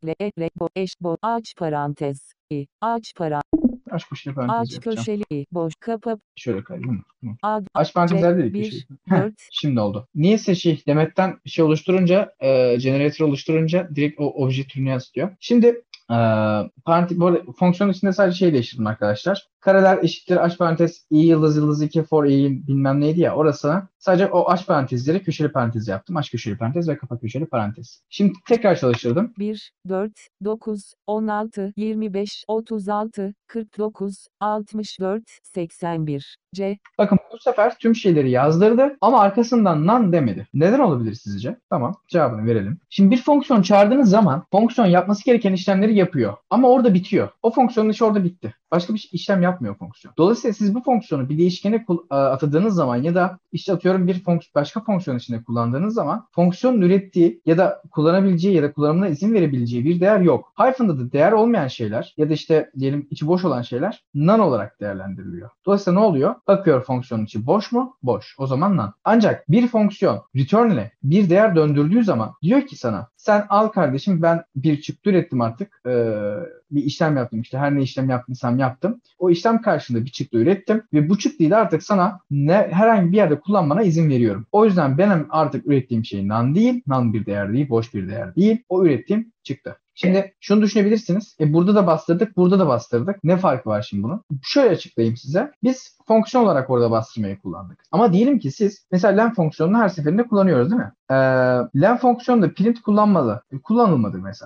aç parantez aç Aç köşeli parantez yapacağım. köşeli boş kapa Şöyle kaydedeyim. Tamam. ad Aç parantezler değil. 1 köşeli. Heh, 4 şimdi oldu. Niyeyse Demet'ten bir şey oluşturunca, generator oluşturunca direkt o obje türünü yansıtıyor. Şimdi bu arada fonksiyon içinde sadece şey değiştirdim arkadaşlar. Kareler eşittir aç parantez i yıldız 2 for i bilmem neydi ya orası. Sadece o aç parantezleri köşeli parantez yaptım. Aç köşeli parantez ve kapa köşeli parantez. Şimdi tekrar çalıştırdım. 1 4 9 16 25 36 49 64 81 Bakın bu sefer tüm şeyleri yazdırdı ama arkasından none demedi. Neden olabilir sizce? Tamam, cevabını verelim. Şimdi bir fonksiyon çağırdığınız zaman fonksiyon yapması gereken işlemleri yapıyor. Ama orada bitiyor. O fonksiyonun işi orada bitti. Başka bir işlem yapmıyor fonksiyon. Dolayısıyla siz bu fonksiyonu bir değişkene atadığınız zaman ya da işte atıyorum bir başka fonksiyon içinde kullandığınız zaman fonksiyonun ürettiği ya da kullanabileceği ya da kullanımına izin verebileceği bir değer yok. Hyphen'da da değer olmayan şeyler ya da işte diyelim içi boş olan şeyler none olarak değerlendiriliyor. Dolayısıyla ne oluyor? Bakıyor fonksiyonun içi boş mu? Boş. O zaman none. Ancak bir fonksiyon return ile bir değer döndürdüğü zaman diyor ki sana sen al kardeşim ben bir çıktı ürettim artık. Bir işlem yaptım işte her ne işlem yaptıysam yaptım. O işlem karşılığında bir çıktı ürettim ve bu çıktıyı da artık sana herhangi bir yerde kullanmana izin veriyorum. O yüzden benim artık ürettiğim şey none değil, none bir değer değil, boş bir değer değil. O ürettiğim çıktı. Şimdi şunu düşünebilirsiniz. Burada da bastırdık, burada da bastırdık. Ne farkı var şimdi bunun? Şöyle açıklayayım size. Biz fonksiyon olarak orada bastırmayı kullandık. Ama diyelim ki siz mesela len fonksiyonunu her seferinde kullanıyoruz değil mi? Len fonksiyonunda print kullanılmadı mesela.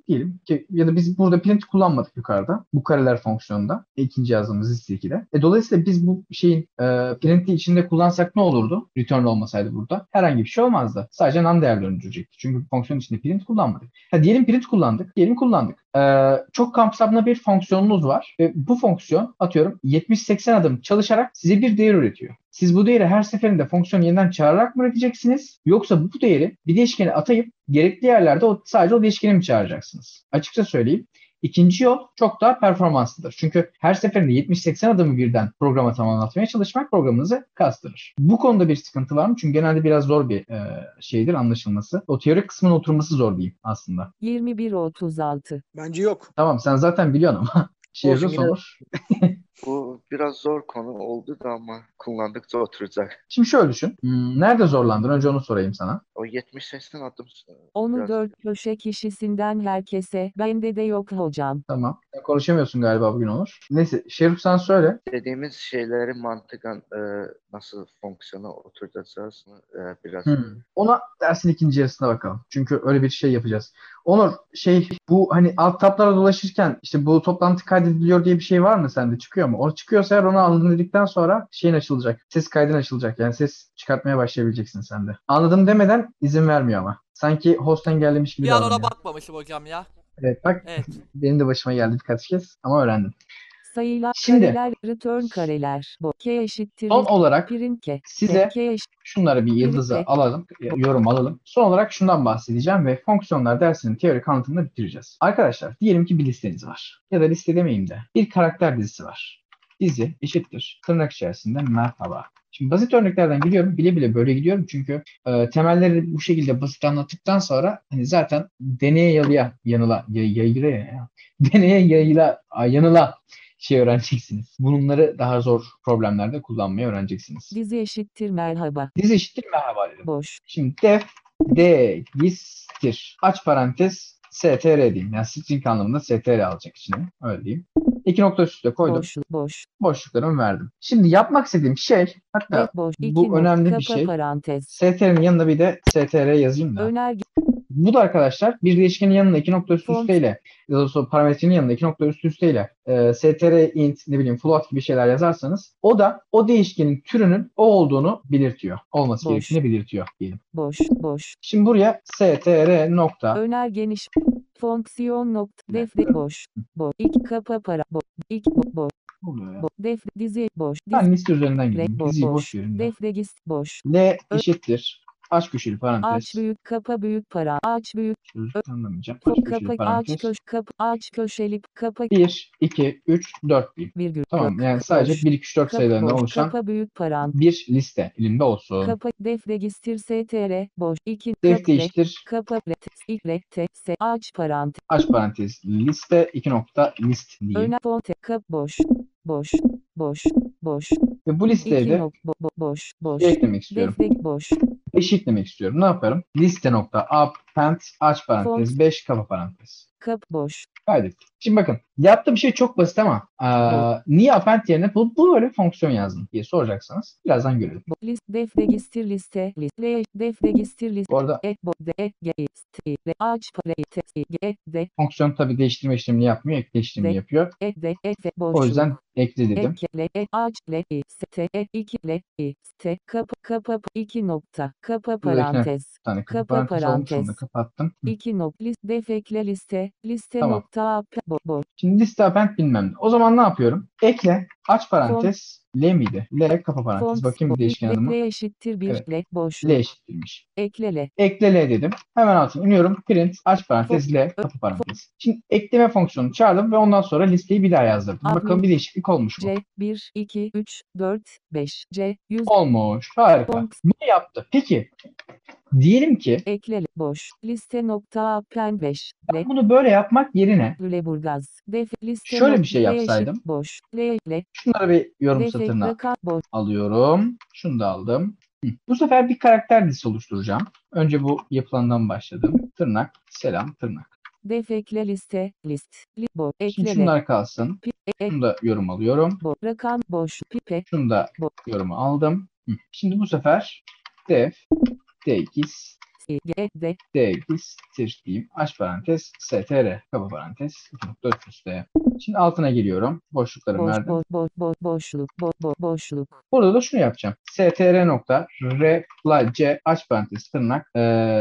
Diyelim ki ya da biz burada print kullanmadık yukarıda. Bu kareler fonksiyonunda. İkinci yazdığımız list 2'de. Dolayısıyla biz bu şeyin print'i içinde kullansak ne olurdu? Return olmasaydı burada. Herhangi bir şey olmazdı. Sadece non değer döndürecekti. Çünkü fonksiyon içinde print kullanmadık. Diyelim print kullandık. Diyelim kullandık. Çok kapsamlı bir fonksiyonunuz var. Ve bu fonksiyon atıyorum 70-80 adım çalışarak size bir değer üretiyor. Siz bu değeri her seferinde fonksiyonu yeniden çağırarak mı üreteceksiniz? Yoksa bu değeri bir değişkene atayıp gerekli yerlerde sadece o değişkeni mi çağıracaksınız? Açıkça söyleyeyim. İkinci yol çok daha performanslıdır. Çünkü her seferinde 70-80 adımı birden programa tamamlatmaya çalışmak programınızı kastırır. Bu konuda bir sıkıntı var mı? Çünkü genelde biraz zor bir şeydir anlaşılması. O teorik kısmın oturması zor diyeyim aslında. 21.36. Bence yok. Tamam sen zaten biliyorsun ama. Olsun, yine- Onur. Bu biraz zor konu oldu da ama kullandıkça oturacak. Şimdi şöyle düşün. Nerede zorlandın? Önce onu sorayım sana. O 70-80 adım Onu biraz 4 köşe kişisinden herkese. Bende de yok hocam. Tamam. Sen konuşamıyorsun galiba bugün Onur. Neyse Şerif sen söyle. dediğimiz şeyleri mantıken nasıl fonksiyona oturtacağız biraz. Ona dersin ikinci yarısına bakalım. Çünkü öyle bir şey yapacağız. Onur bu hani alt tablara dolaşırken işte bu toplantı kaydediliyor diye bir şey var mı sende? Çıkıyor mu? O çıkıyorsa eğer onu anladın dedikten sonra şeyin açılacak. Ses kaydın açılacak. Yani ses çıkartmaya başlayabileceksin sen de. Anladım demeden izin vermiyor ama. Sanki host engellemiş gibi Bir an ona davranıyor. bakmamışım hocam ya. Evet bak Evet. benim de başıma geldi birkaç kez ama öğrendim. Sayılar, Şimdi- kareler, return kareler. K eşittir Son olarak print K. size K eşittir şunları bir yıldızı Birlikte. alalım, yorum alalım. Son olarak şundan bahsedeceğim ve fonksiyonlar dersinin teorik anlatımını bitireceğiz. Arkadaşlar diyelim ki bir listeniz var. Ya da liste demeyeyim de bir karakter dizisi var. Dizi eşittir tırnak içerisinde merhaba. Şimdi basit örneklerden gidiyorum. Bile bile böyle gidiyorum. Çünkü temelleri bu şekilde basit anlattıktan sonra hani zaten deneye yalıya yanıla deneye yayıla yanıla öğreneceksiniz. Bunları daha zor problemlerde kullanmayı öğreneceksiniz. dizi eşittir merhaba. Dizi eşittir merhaba dedim. Boş. Şimdi def degistir. Aç parantez str diyeyim. Yani string anlamında str alacak içine. Öyle diyeyim. İki nokta üstüne koydum. Boş. Boşluklarımı verdim. Şimdi yapmak istediğim şey hatta Def boş. bu İki önemli nokta, bir kapa şey. parantez. str'nin yanına bir de str yazayım da. Önerge. Bu da arkadaşlar bir değişkenin yanına iki nokta üst Font. üsteyle ya da parametrenin yanına iki nokta üst üsteyle str int ne bileyim float gibi şeyler yazarsanız o da o değişkenin türünün o olduğunu belirtiyor. Olması Boş. gerektiğini belirtiyor diyelim. Boş. Şimdi buraya str nokta Öner geniş. Fonksiyon nokta. Def de boş. İki kapa para. İki boş. oluyor ya. Def dizi boş. Ben liste üzerinden Re- gideyim. Diziyi boş verin de. Def regist boş. L eşittir. Aç köşeli Aç parantez. büyük kapa büyük para. Aç büyük Anlamayacağım. Aç köşeli kapa parantez. aç köşeli kapa 1, 2, 3, 4 diyeyim. virgül. Tamam yani sadece Boş. 1, 2, 3, 4 sayılarından oluşan Kapa büyük paran. bir liste elimde olsun. Kapa def registir str boş. 2 Def değiştir. kapa s aç parantez. Aç parantez liste 2 nokta list diyeyim. Öner fonte kap boş. Ve bu listeye 2 de nok boş. eklemek istiyorum. Def boş. 5 eklemek istiyorum. Ne yaparım? Liste nokta append aç parantez 5 kapa parantez. Kap boş. Kaydettik. Şimdi bakın yaptığım şey çok basit ama niye append yerine bu böyle fonksiyon yazdım diye soracaksanız birazdan görelim. List def registir liste def registir liste Bu arada aç para de fonksiyon tabii değiştirme işlemini yapmıyor, ekle işlemini yapıyor. boş. O yüzden ekle dedim. Aç st 2 st kapa 2 nokta kapa Buradakine parantez. Bir tane Kapa parantez olmuş, onu da parantez. kapattım. 2 nok list def ekle liste Tamam. nokta boş. Şimdi liste append bilmem ne. O zaman ne yapıyorum? Ekle, aç parantez, L miydi? L kapa parantez. Bakayım bir değişken adımı. L eşittir 1 Evet. L boş. L eşittirmiş. Ekle Ekle L dedim. Hemen altına iniyorum. Print, aç parantez, L kapa parantez. Şimdi ekleme fonksiyonunu çağırdım ve ondan sonra listeyi bir daha yazdırdım. Abi. Bakalım bir değişiklik olmuş mu? C 1 2 3 4 5 C 100 Olmuş. Harika. Fonks. Ne yaptı? Peki diyelim ki ekle boş. Liste nokta append 5 ben bunu böyle yapmak yerine Lüleburgaz. Def liste Şöyle bir nokta şey L eşit yapsaydım. boş. L şunları bir yorum def satırına ekle boş. alıyorum. Şunu da aldım. Bu sefer bir karakter dizisi oluşturacağım. Önce bu yapılandan başladım. Tırnak, selam, tırnak. Def ekle liste list. Boş. Şimdi Ekle şunlar kalsın. Şunu da yorum alıyorum. rakam boş. Pipe Şunu da yorumu aldım. Şimdi bu sefer def degis D Değiştir diyeyim. Aç parantez str. Kapa parantez. 2.4 Şimdi altına giriyorum. Boşlukları verdim. boşluk. Burada da şunu yapacağım. str nokta reply c aç parantez tırnak.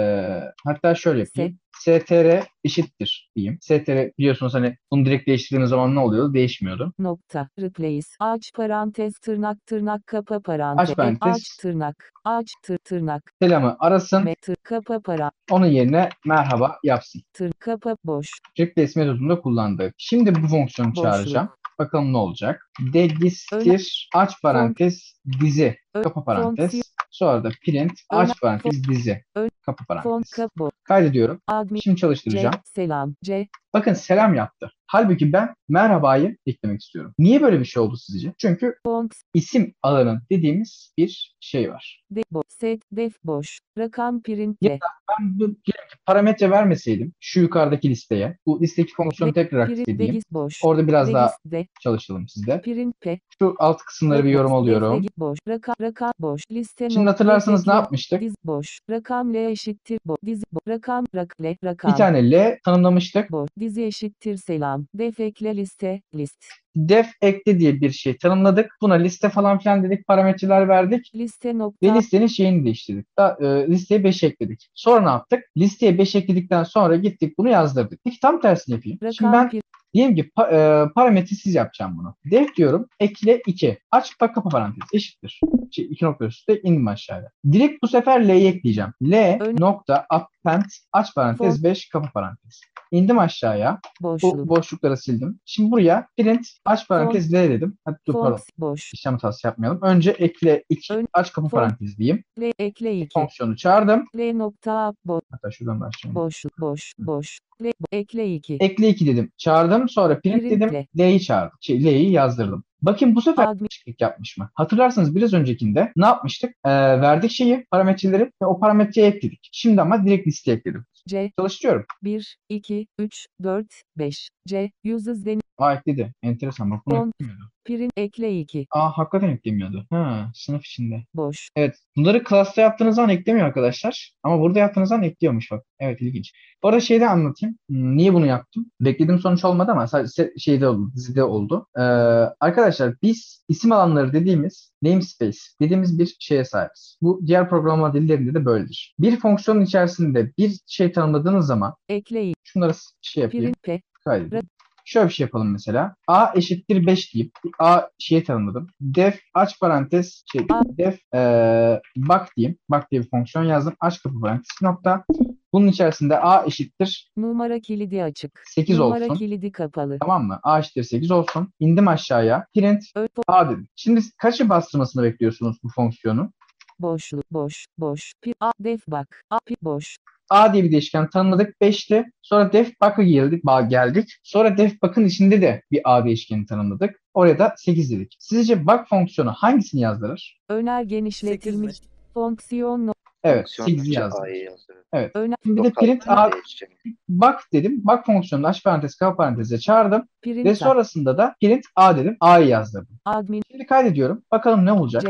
Hatta şöyle yapayım. str eşittir diyeyim. str biliyorsunuz hani bunu direkt değiştirdiğimiz zaman ne oluyordu? Değişmiyordu. Nokta. Replace. Aç parantez tırnak kapa parantez. Aç parantez. Aç tırnak. Aç tırnak. Selamı arasın. Kapa parantez. Onun yerine merhaba yapsın. Kapa boş. Replace metodunda kullandık. Şimdi bu fonksiyonu Boşluk. çağıracağım. Bakalım ne olacak. Delistir aç parantez dizi kapa parantez. Sonra da print aç parantez dizi kapa parantez. Kaydediyorum. Şimdi çalıştıracağım. Selam. Bakın selam yaptı. Halbuki ben merhabayı eklemek istiyorum. Niye böyle bir şey oldu sizce? Çünkü isim alanın dediğimiz bir şey var. Set def boş. Rakam print Ya da ben bu diyelim ki parametre vermeseydim şu yukarıdaki listeye. Bu listedeki fonksiyonu tekrar aktifleyeyim. Orada biraz daha çalışalım sizde. Şu alt kısımları bir yorum alıyorum. Boş. Rakam boş. Liste. Şimdi hatırlarsanız ne yapmıştık? Diz boş. Rakam L eşittir diz rakam L Bir tane L tanımlamıştık. boş. Dizi eşittir selam. Def ekle list. Def ekle diye bir şey tanımladık. Buna liste falan filan dedik. Parametreler verdik. Liste Ve listenin şeyini değiştirdik. Listeye 5 ekledik. Sonra ne yaptık? Listeye 5 ekledikten sonra gittik bunu yazdırdık. Peki tam tersini yapayım. Şimdi ben diyelim ki parametresiz yapacağım bunu. Def diyorum. Ekle 2. Aç kapa parantez. Eşittir. 2 nokta üstte indim aşağıya. Direkt bu sefer L'yi ekleyeceğim. L nokta append aç parantez 5 kapa parantez. İndim aşağıya. Bu boşlukları sildim. Şimdi buraya print aç parantez L dedim. Hadi dur pardon. Boş. İşlem hatası yapmayalım. Önce ekle 2 aç kapı parantez diyeyim. L ekle 2. Fonksiyonu çağırdım. L nokta Hatta şuradan başlayalım. boş. L ekle 2. Ekle 2 dedim. Çağırdım. Sonra print dedim. L'yi çağırdım. L'yi yazdırdım. Bakın bu sefer değişiklik yapmış mı? Hatırlarsanız biraz öncekinde ne yapmıştık? Verdik şeyi, parametreleri ve o parametreyi ekledik. Şimdi ama direkt listeye ekledim. Çalıştırıyorum. 1, 2, 3, 4, 5. Uses deni. Ekledi. Enteresan. Bak bunu eklemiyordu. Print ekle 2. Hakikaten eklemiyordu. Sınıf içinde. Boş. Evet. Bunları class'ta yaptığınız zaman eklemiyor arkadaşlar. Ama burada yaptığınız zaman ekliyormuş bak. Evet, ilginç. Bu arada şeyde anlatayım. Niye bunu yaptım? Beklediğim sonuç olmadı ama sadece şeyde oldu. Dizide oldu. Arkadaşlar biz isim alanları dediğimiz namespace dediğimiz bir şeye sahibiz. Bu diğer programlama dillerinde de böyledir. Bir fonksiyonun içerisinde bir şey tanımladığınız zaman ekleyin. Şunları şey yapayım. Kaydedeyim. Şöyle bir şey yapalım mesela. A eşittir 5 deyip A şeye tanımladım. Def aç parantez def bak diyeyim. Bak diye bir fonksiyon yazdım. Aç kapı parantez nokta. Bunun içerisinde A eşittir numara kilidi açık. 8 numara olsun. kilidi kapalı. Tamam mı? A eşittir 8 olsun. İndim aşağıya. Print A dedim. Şimdi kaçı bastırmasını bekliyorsunuz bu fonksiyonu? Boşluk boş. Def bak. Boş. A diye bir değişken tanımladık 5'ti. Sonra def bak'a geldik. Sonra def bak'ın içinde de bir A değişkeni tanımladık. Oraya da 8 dedik. Sizce bak fonksiyonu hangisini yazdırır? Öner genişletilmiş fonksiyon. Evet, 8'i yazdım. Evet. Şimdi de Lokal print A bak dedim. Bak fonksiyonunu aç parantez kapa paranteze çağırdım. Ve sonrasında da print A dedim. A'yı yazdırdım. Şimdi kaydediyorum. Bakalım ne olacak?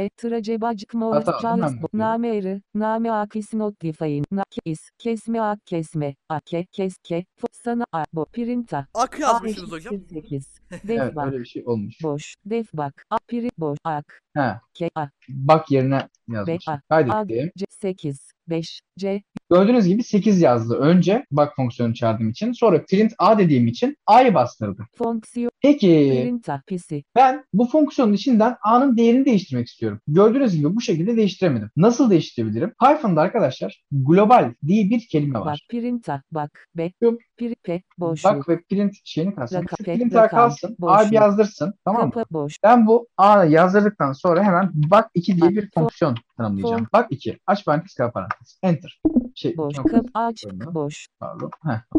Name akis not define. Kesme ak kesme. Keske. Sana bo print A. Ak yazmışsınız hocam. 8. Evet, öyle bir şey olmuş. Boş. Def bak. Print boş. Ak. Bak yerine yazmış. Kaydettim. 8. 5. C. Gördüğünüz gibi 8 yazdı. Önce bak fonksiyonu çağırdığım için. Sonra print A dediğim için A'yı bastırdı. Fonksiyon. Peki ben bu fonksiyonun içinden A'nın değerini değiştirmek istiyorum. Gördüğünüz gibi bu şekilde değiştiremedim. Nasıl değiştirebilirim? Python'da arkadaşlar global diye bir kelime var. Print A. Bak. Boşluk. Bak ve print şeyini kalsın. Şu print A kalsın. A'yı yazdırsın. Tamam mı? Boş. Ben bu A'yı yazdırdıktan sonra hemen bak 2 diye bir fonksiyon tanımlayacağım. Bak 2. Aç parantez kapa parantez. Enter. Boş. Aç. Boş. Pardon.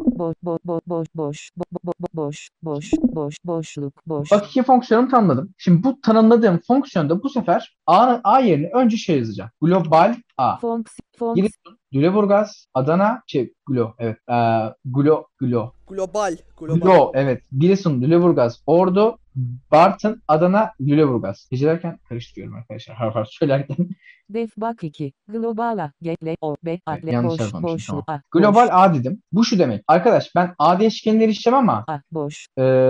Boşluk. Bak 2 fonksiyonumu tanımladım. Şimdi bu tanımladığım fonksiyonda bu sefer A yerine önce şey yazacağım. Global A. Giresun, Lüleburgaz, Adana, Global. Evet. Giresun, Lüleburgaz, Ordu, Bartın, Adana, Lüleburgaz. Gecelerken karıştırıyorum arkadaşlar. Harf söylerken Def bak 2. Global A. G. O. B. A. Evet, L. yanlış Boş. yazmamışım, Boşluk. tamam. A. Global Boş. A dedim. Bu şu demek. Arkadaş ben A değişkenleri işlem ama A. Boş.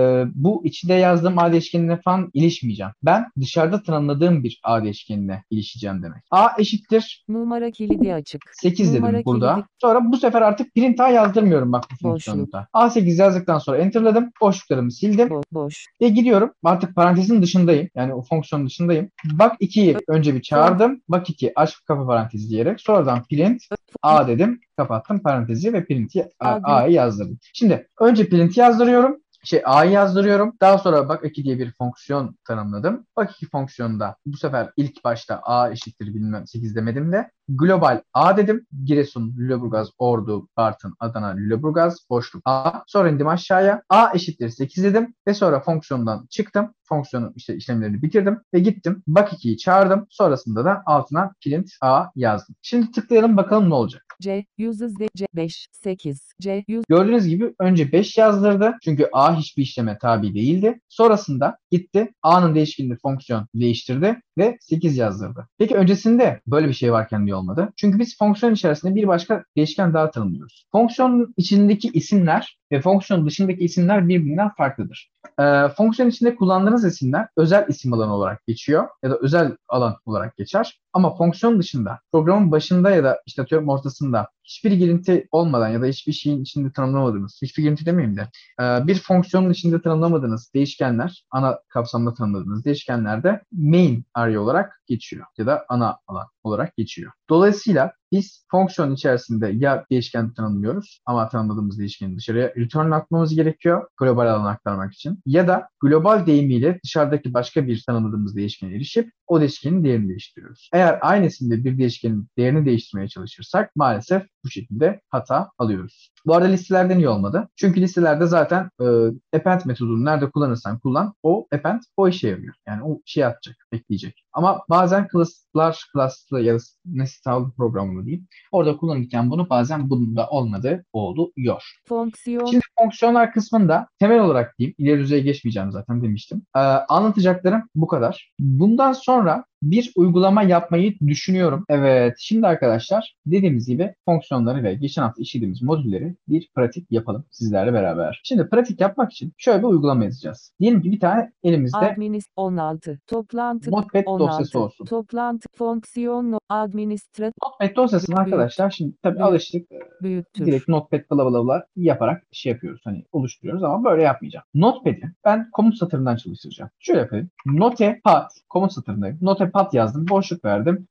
bu içinde yazdığım A değişkenine falan ilişmeyeceğim. Ben dışarıda tanımladığım bir A değişkenine ilişeceğim demek. A eşittir Numara kilidi açık. 8 Numara dedim burada. kilidi. Sonra bu sefer artık print A yazdırmıyorum bak bu Boşluk. fonksiyonda. A8 yazdıktan sonra enterladım. Boşluklarımı sildim. Boş. Ve gidiyorum. Artık parantezin dışındayım. Yani o fonksiyonun dışındayım. Bak 2'yi önce bir çağırdım. Bak 2 aç kapa parantezi diyerek. Sonradan print A dedim. Kapattım parantezi ve print'i A'yı yazdırdım. Şimdi önce print'i yazdırıyorum. A'yı yazdırıyorum. Daha sonra bak 2 diye bir fonksiyon tanımladım. Bak 2 fonksiyonda bu sefer ilk başta A eşittir bilmem 8 demedim de global A dedim. Giresun, Lüleburgaz, Ordu, Bartın, Adana, Lüleburgaz, boşluk A. Sonra indim aşağıya. A eşittir 8 dedim ve sonra fonksiyondan çıktım. Fonksiyonun işlemlerini bitirdim ve gittim. Bak 2'yi çağırdım. Sonrasında da altına print A yazdım. Şimdi tıklayalım bakalım ne olacak. C. Uses D. C. 5. 8. C. Gördüğünüz gibi önce 5 yazdırdı. Çünkü A hiçbir işleme tabi değildi. Sonrasında gitti A'nın değişkenini fonksiyon değiştirdi ve 8 yazdırdı. Peki öncesinde böyle bir şey varken niye olmadı? Çünkü biz fonksiyon içerisinde bir başka değişken daha tanımlıyoruz. Fonksiyonun içindeki isimler ve fonksiyon dışındaki isimler birbirinden farklıdır. Fonksiyon içinde kullandığınız isimler özel isim alanı olarak geçiyor ya da özel alan olarak geçer. Ama fonksiyon dışında programın başında ya da işte atıyorum ortasında hiçbir girinti olmadan ya da hiçbir şeyin içinde tanımlamadığınız, hiçbir girinti demeyeyim de bir fonksiyonun içinde tanımlamadığınız değişkenler, ana kapsamda tanımladığınız değişkenler de main array olarak geçiyor ya da ana alan olarak geçiyor. Dolayısıyla biz fonksiyon içerisinde ya değişken tanımlıyoruz ama tanımladığımız değişkeni dışarıya return atmamız gerekiyor global alana aktarmak için. Ya da global deyimiyle dışarıdaki başka bir tanımladığımız değişkene erişip o değişkenin değerini değiştiriyoruz. Eğer aynı isimde bir değişkenin değerini değiştirmeye çalışırsak maalesef bu şekilde hata alıyoruz. Bu arada listelerde niye olmadı? Çünkü listelerde zaten append metodunu nerede kullanırsan kullan o append o işe yarıyor. Yani o şey atacak, bekleyecek. Ama bazen class'lı ya da nesne tabanlı programını diyeyim. Orada kullanırken bunu bazen bunun da olmadığı oluyor. Fonksiyon. Şimdi fonksiyonlar kısmında temel olarak diyeyim, ileri düzeye geçmeyeceğim zaten demiştim. Anlatacaklarım bu kadar. Bundan sonra bir uygulama yapmayı düşünüyorum. Evet, şimdi arkadaşlar dediğimiz gibi fonksiyonları ve geçen hafta işlediğimiz modülleri bir pratik yapalım sizlerle beraber. Şimdi pratik yapmak için şöyle bir uygulama yazacağız. Diyelim ki bir tane elimizde 16. Toplantı Notepad 16. dosyası olsun. Toplantı fonksiyon administrat Notepad dosyasını arkadaşlar şimdi tabii Büyük. alıştık. büyüktür. Direkt Notepad bla bla bla yaparak şey yapıyoruz. Hani oluşturuyoruz ama böyle yapmayacağım. Notepad'i ben komut satırından çalıştıracağım. Şöyle yapayım. Notepad komut satırındayım. Notepad yazdım. Boşluk verdim.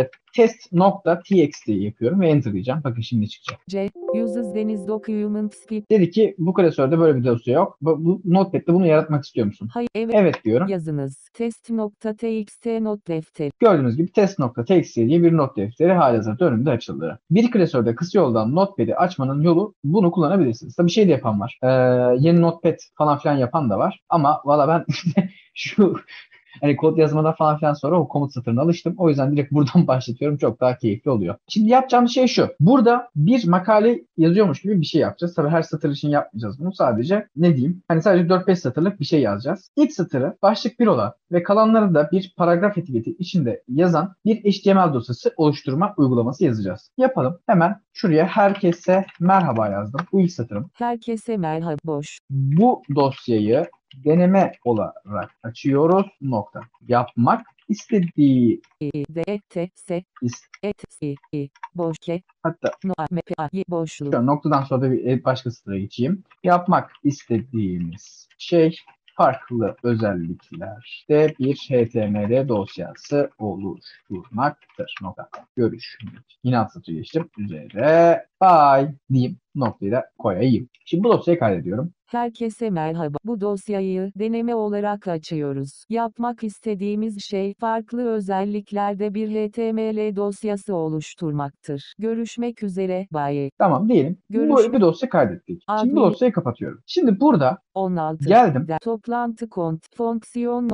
Test.txt yapıyorum ve enter diyeceğim. Bakın şimdi çıkacak. C. Uses deniz document speed. Dedi ki bu klasörde böyle bir dosya yok. Bu Notepad'de bunu yaratmak istiyor musun? Hayır. Evet. Evet diyorum. Yazınız. Test.txt not defter. Gördüğünüz gibi test.txt diye bir not defteri halihazırda önümde açıldı. Bir klasörde kısa yoldan Notepad'i açmanın yolu bunu kullanabilirsiniz. Tabii şey de yapan var. Yeni Notepad falan filan yapan da var. Ama valla ben şu hani kod yazmadan falan filan sonra o komut satırına alıştım. O yüzden direkt buradan başlatıyorum. Çok daha keyifli oluyor. Şimdi yapacağım şey şu. Burada bir makale yazıyormuş gibi bir şey yapacağız. Tabii her satır için yapmayacağız bunu. Sadece ne diyeyim? Hani sadece 4-5 satırlık bir şey yazacağız. İlk satırı başlık 1 olan ve kalanları da bir paragraf etiketi içinde yazan bir HTML dosyası oluşturma uygulaması yazacağız. Yapalım. Hemen şuraya herkese merhaba yazdım. Bu ilk satırım. Herkese merhaba. Boş. Bu dosyayı deneme olarak açıyoruz. Nokta. Yapmak istediği D T S et I boş ke hatta no m p a boşluk. şu noktadan sonra da bir başka sıraya geçeyim. Yapmak istediğimiz şey farklı özelliklerde bir HTML dosyası oluşturmaktır. Nokta. Görüşmek. Yine alt satırı geçtim. Üzere. Bye diyeyim. Noktayı da koyayım. Şimdi bu dosyayı kaydediyorum. Herkese merhaba. Bu dosyayı deneme olarak açıyoruz. Yapmak istediğimiz şey farklı özelliklerde bir HTML dosyası oluşturmaktır. Görüşmek üzere. Bye. Tamam diyelim. Böyle bir dosya kaydettik. Şimdi bu Admin- dosyayı kapatıyorum. Şimdi burada 16. geldim. Toplantı fonksiyon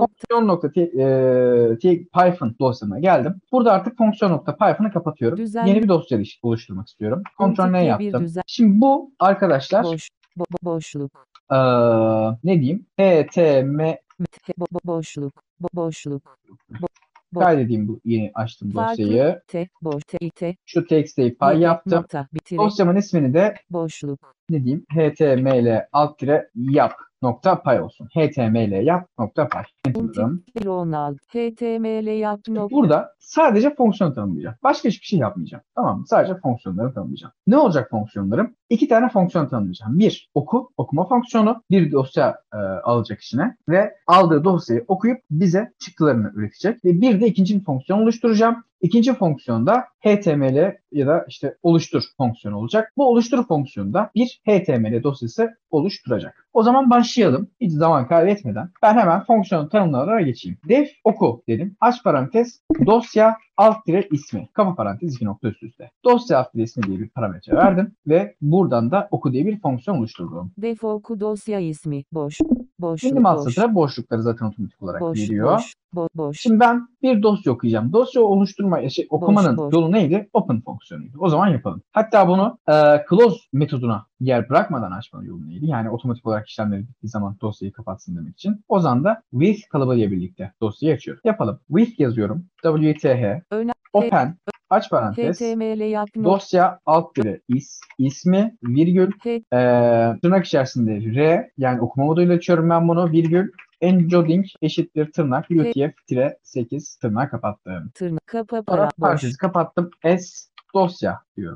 Python dosyama geldim. Burada artık fonksiyon.python'ı kapatıyorum. Düzenli- Yeni bir dosya oluşturmak istiyorum. Ctrl ne Mantıklı bir yaptım? düzen- Şimdi bu arkadaşlar boş boşluk. ne diyeyim? HTML Boşluk. Boşluk. Kaydedeyim bu yeni açtığım dosyayı. Farklı T boş T T Şu txt'yi pay yaptım. nokta bitire Dosyamın ismini de boşluk. ne diyeyim? html yap nokta pay olsun. html yap nokta pay. Tıklıyorum. Ronald HTML yap nokta. Burada sadece fonksiyon tanımlayacağım. Başka hiçbir şey yapmayacağım. Tamam mı? Sadece fonksiyonları tanımlayacağım. Ne olacak fonksiyonlarım? 2 tane fonksiyon tanımlayacağım. Bir, okuma fonksiyonu. Bir dosya alacak içine ve aldığı dosyayı okuyup bize çıktılarını üretecek. Ve bir de ikinci bir fonksiyon oluşturacağım. İkinci fonksiyonda HTML ya da işte oluştur fonksiyonu olacak. Bu oluştur fonksiyonunda bir HTML dosyası oluşturacak. O zaman başlayalım. Hiç zaman kaybetmeden ben hemen fonksiyon tanımlarına geçeyim. Def oku dedim. Aç parantez dosya alt dire ismi. Kapa parantez 2 nokta üst üste. Dosya alt dire ismi diye bir parametre verdim ve buradan da oku diye bir fonksiyon oluşturdum. Def oku dosya ismi boş. Şimdi Boşluk alt boş. satıra boşlukları zaten otomatik olarak Boş veriyor. boş. Şimdi ben bir dosya okuyacağım. Dosya okumanın boş. yolu neydi? Open fonksiyonuydu. O zaman yapalım. Hatta bunu close metoduna yer bırakmadan açmanın yolu neydi? Yani otomatik olarak işlemleri bittiği zaman dosyayı kapatsın demek için. O zaman da with kalıbıyla birlikte dosyayı açıyorum. Yapalım. With yazıyorum. WTH open aç parantez HTML yap nokta. dosya alt dire ismi virgül tırnak içerisinde R yani okuma moduyla açıyorum ben bunu virgül encoding eşittir tırnak UTF-8 tırnak kapattım. Tırnak kapa Sonra para boş. parantezi kapattım. S dosya diyorum.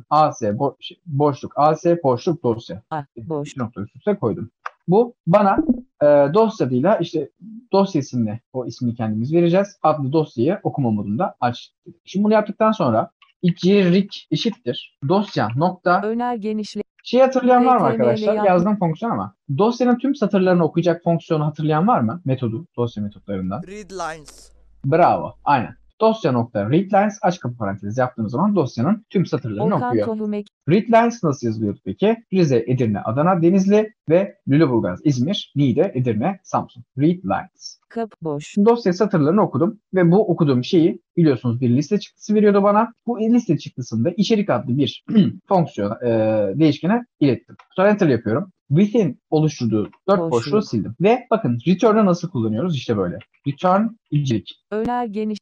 Boşluk AS boşluk dosya. Boş. İki nokta üst üste koydum. Bu bana dosyadıyla işte dosya isimli o ismini kendimiz vereceğiz. Adlı dosyayı okuma modunda aç. Şimdi bunu yaptıktan sonra içerik eşittir dosya nokta Öner genişle. şey hatırlayan var mı HTML arkadaşlar? yap- Yazdığım fonksiyon ama dosyanın tüm satırlarını okuyacak fonksiyonu hatırlayan var mı? Metodu, dosya metotlarından. Read lines. Bravo. Aynen. Dosya nokta readlines aç kapı parantezi yaptığımız zaman dosyanın tüm satırlarını Okan okuyor. Tohumek. Readlines nasıl yazılıyordu peki? Rize, Edirne, Adana, Denizli ve Lüleburgaz, İzmir, Niğde, Edirne, Samsun. Readlines. Kap boş. Şimdi dosya satırlarını okudum ve bu okuduğum şeyi biliyorsunuz bir liste çıktısı veriyordu bana. Bu liste çıktısında içerik adlı bir fonksiyon değişkene ilettim. Sonra enter yapıyorum. Within oluşturduğu 4 boşluğu sildim. Ve bakın return'ı nasıl kullanıyoruz? İşte böyle. Return içerik. Öner geniş.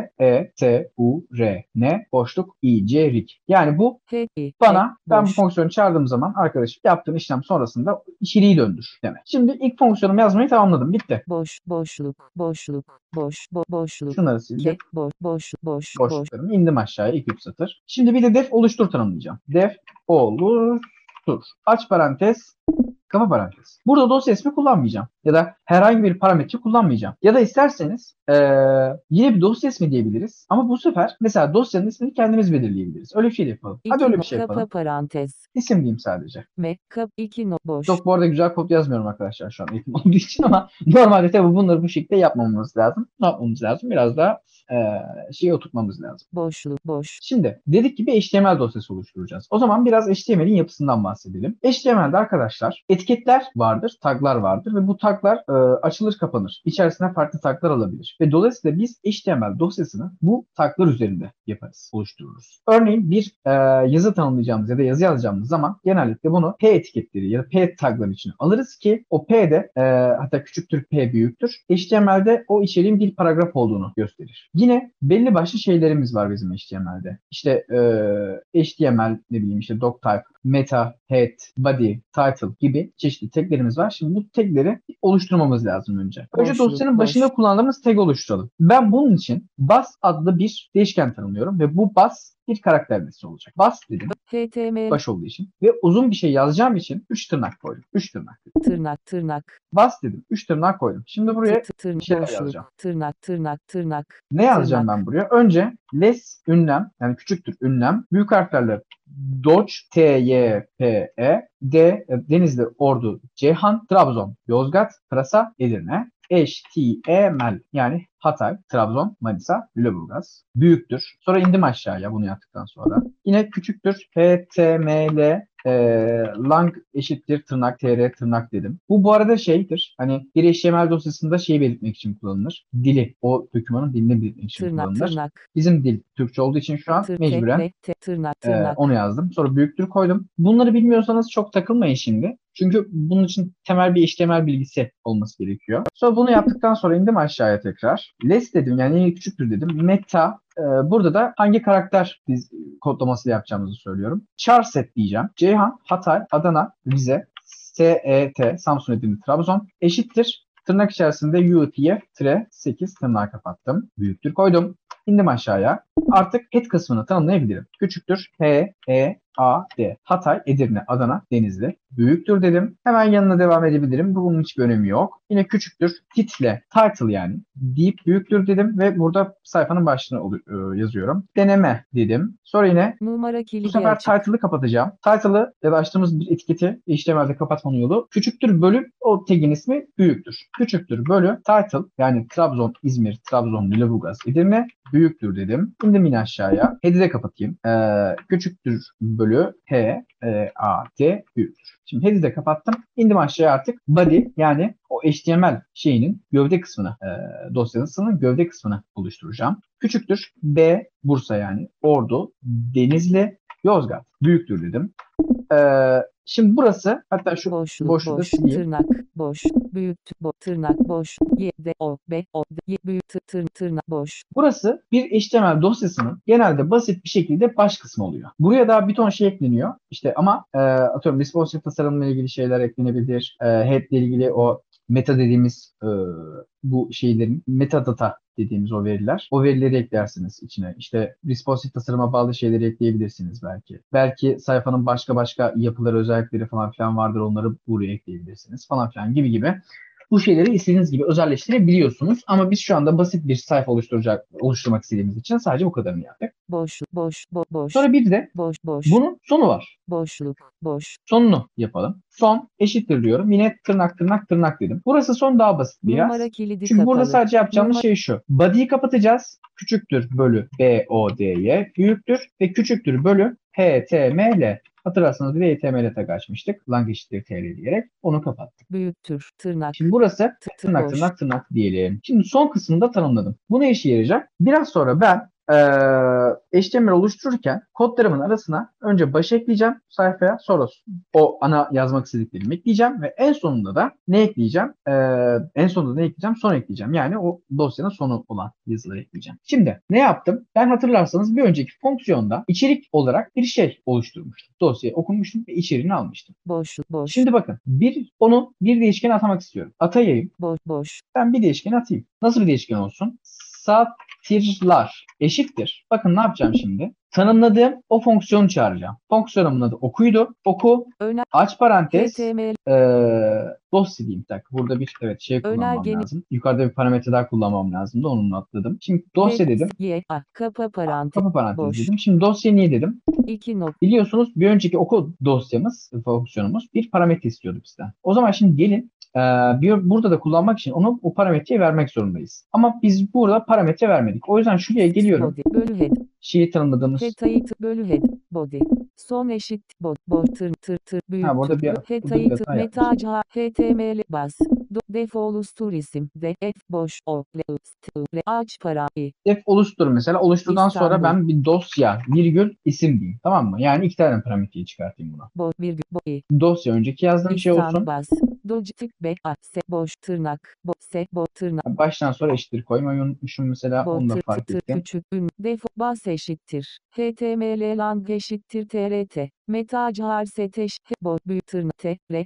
R-E-T-U-R-N boşluk içerik. Yani bu bana ben bu fonksiyonu çağırdığım zaman arkadaşım yaptığın işlem sonrasında içeriği döndür demek. Şimdi ilk fonksiyonumu yazmayı tamamladım. Bitti. Boşluk. Boşluk. Şunları sildim. Boş. Boşluklarımı indim aşağıya 2-3 satır. Şimdi bir de def oluştur tanımlayacağım. Def oluştur. Aç parantez. Kapa parantez. Burada dosya ismi kullanmayacağım. Ya da herhangi bir parametre kullanmayacağım. Ya da isterseniz yine bir dosya ismi diyebiliriz. Ama bu sefer mesela dosyanın ismini kendimiz belirleyebiliriz. Öyle bir şey de yapalım. Hadi öyle bir şey yapalım. Kapa parantez. İsim diyeyim sadece. Kap 2 boş. Çok bu arada güzel kod yazmıyorum arkadaşlar şu an eğitim olduğu için ama normalde tabii bunları bu şekilde yapmamamız lazım. Ne yapmamız lazım? Biraz daha şeyi oturtmamız lazım. Boş. Şimdi dedik gibi HTML dosyası oluşturacağız. O zaman biraz HTML'in yapısından bahsedelim. HTML'de arkadaşlar etiketler vardır, taglar vardır ve bu taglar açılır kapanır. İçerisine farklı taglar alabilir. Ve dolayısıyla biz HTML dosyasını bu taglar üzerinde yaparız, oluştururuz. Örneğin bir yazı tanımlayacağımız ya da yazı yazacağımız zaman genellikle bunu P etiketleri ya da P tagları içine alırız ki o P'de hatta küçüktür P büyüktür. HTML'de o içeriğin bir paragraf olduğunu gösterir. Yine belli başlı şeylerimiz var bizim HTML'de. İşte HTML ne bileyim işte doctype, meta, head, body, title gibi çeşitli taglerimiz var. Şimdi bu tagleri oluşturmamız lazım önce. Önce dosyanın başında kullandığımız tag oluşturalım. Ben bunun için bus adlı bir değişken tanımlıyorum ve bu bus bir karakter listesi olacak. Bus dedim. HTML. Baş olduğu için. Ve uzun bir şey yazacağım için 3 tırnak koydum. 3 tırnak. Tırnak. Bus dedim. 3 tırnak koydum. Şimdi buraya bir şeyler boşluk. yazacağım. Tırnak. Ne yazacağım ben buraya? Önce less ünlem yani küçüktür ünlem. Büyük harflerle Doç, T-Y-P-E, Denizli, Ordu, Ceyhan, Trabzon, Yozgat, Pırasa, Edirne, HTML yani Hatay, Trabzon, Manisa, Lüleburgaz. Büyüktür. Sonra indim aşağıya bunu yaptıktan sonra. Yine küçüktür. HTML lang eşittir tırnak tr tırnak dedim. Bu arada şeydir. Hani bir HTML dosyasında şeyi belirtmek için kullanılır. Dili. O dokümanın dilini belirtmek için kullanılır. Bizim dil Türkçe olduğu için şu an mecburen onu yazdım. Sonra büyüktür koydum. Bunları bilmiyorsanız çok takılmayın şimdi. Çünkü bunun için temel bir HTML bilgisi olması gerekiyor. Sonra bunu yaptıktan sonra indim aşağıya tekrar. Less dedim, yani yeni küçüktür dedim. Meta, burada da hangi karakter kodlaması yapacağımızı söylüyorum. Char set diyeceğim. Ceyhan, Hatay, Adana, Rize, SET, Samsun, Edirne, Trabzon eşittir. Tırnak içerisinde UTF-8 tırnağı kapattım. Büyüktür koydum. İndim aşağıya. Artık head kısmını tanımlayabilirim. Küçüktür H, E, A, D. Hatay, Edirne, Adana, Denizli. Büyüktür dedim. Hemen yanına devam edebilirim. Bunun hiçbir önemi yok. Yine küçüktür. Title yani. Deyip büyüktür dedim ve burada sayfanın başlığını yazıyorum. Deneme dedim. Sonra yine Numara bu kilidi sefer açık. title'ı kapatacağım. Title'ı ya da açtığımız bir etiketi HTML'de kapatmanın yolu küçüktür bölü o tag'in ismi büyüktür. Küçüktür bölü title, yani Trabzon, İzmir, Trabzon, Lüleburgaz, Edirne büyüktür dedim. İndim yine aşağıya. Head'i de kapatayım. Küçüktür bölü H, A, D büyüktür. Şimdi head'i de kapattım. İndim aşağıya artık. Body, yani o HTML şeyinin gövde kısmını, dosyasının gövde kısmını oluşturacağım. Küçüktür B, Bursa, yani Ordu, Denizli, Yozgat büyüktür dedim. Şimdi burası, hatta şu Boşluk, boşluğu da boş, sileyim. tırnak, boş, büyük, tırnak, boş, y, d, o, b, o, d, y, büyük, tırnak, boş. Burası bir HTML dosyasının genelde basit bir şekilde baş kısmı oluyor. Buraya daha bir ton şey ekleniyor. İşte ama atıyorum responsive tasarımla ilgili şeyler eklenebilir. Head ile ilgili o meta dediğimiz bu şeylerin metadata dediğimiz o veriler. O verileri eklersiniz içine. İşte responsive tasarıma bağlı şeyleri ekleyebilirsiniz belki. Belki sayfanın başka yapıları, özellikleri falan filan vardır. Onları buraya ekleyebilirsiniz falan filan gibi. Bu şeyleri istediğiniz gibi özelleştirebiliyorsunuz. Ama biz şu anda basit bir sayfa oluşturmak istediğimiz için sadece bu kadarını yaptık. Boş, boş, Sonra bir de boş, bunun sonu var. boşluk, boş. Sonunu yapalım. Son eşittir diyorum. Yine tırnak dedim. Burası son daha basit biraz. Numara kilidi Çünkü burada kapalı. sadece yapacağımız şey şu. Body'yi kapatacağız. Küçüktür bölü B, O, D'ye büyüktür ve küçüktür bölü HTML. Hatırlarsanız bir de HTML tag açmıştık. Lang eşittir TL diyerek onu kapattık. Büyüktür, tırnak, Şimdi burası boş. tırnak diyelim. Şimdi son kısmında tanımladım. Bu ne işe yarayacak? Biraz sonra ben HTML oluştururken kodlarımın arasına önce baş ekleyeceğim sayfaya, sonra o ana yazmak istediklerimi ekleyeceğim ve en sonunda da ne ekleyeceğim? Son ekleyeceğim. Yani o dosyanın sonu olan yazıları ekleyeceğim. Şimdi ne yaptım? Ben hatırlarsanız bir önceki fonksiyonda içerik olarak bir şey oluşturmuştum. Dosyayı okumuştum ve içeriğini almıştım. Boş. Şimdi bakın onu bir değişkene atamak istiyorum. Atayayım. Boş. Ben bir değişken atayım. Nasıl bir değişken olsun? Satirler eşittir. Bakın ne yapacağım şimdi? Tanımladığım o fonksiyonu çağıracağım. Fonksiyonumun adı okuydu. Oku, Öner, aç parantez, HTML, dosya diyeyim. Bir dakika. Burada bir kullanmam önergeni- lazım. Yukarıda bir parametre daha kullanmam lazımdı. Onu atladım. Şimdi dosya dedim. kapa parantez, Kapa parantez boş. dedim. Şimdi dosya niye dedim? 2 nokta. Biliyorsunuz bir önceki oku fonksiyonumuz bir parametre istiyordu bizden. O zaman şimdi gelin burada da kullanmak için o parametreyi vermek zorundayız. Ama biz burada parametre vermedik. O yüzden şuraya geliyorum. Body, bölü head. Şeyi tanımladığımız. Hetayit bölü head, body. Son eşit, tır, büyük. Burada bir Hetayit, hata yapmışım. metaca, HTML, baz. Def oluştur isim, de, f, boş, o, le, aç parayı. Def oluştur mesela. Oluşturdan sonra İstanbul. ben bir dosya, virgül, isim diyeyim. Tamam mı? Yani 2 tane parametreyi çıkartayım buna. Virgül, boy. Dosya önceki yazdığım şey olsun. Baz. Dojtik, be, a, se, boş, tırnak, tırnak. Baştan sonra eşittir koymayı unutmuşum mesela. Onu da fark ettim. Küçük, ün, def, baz eşittir. HTML lang eşittir TRT. Metacar seteş, büyük tırnak,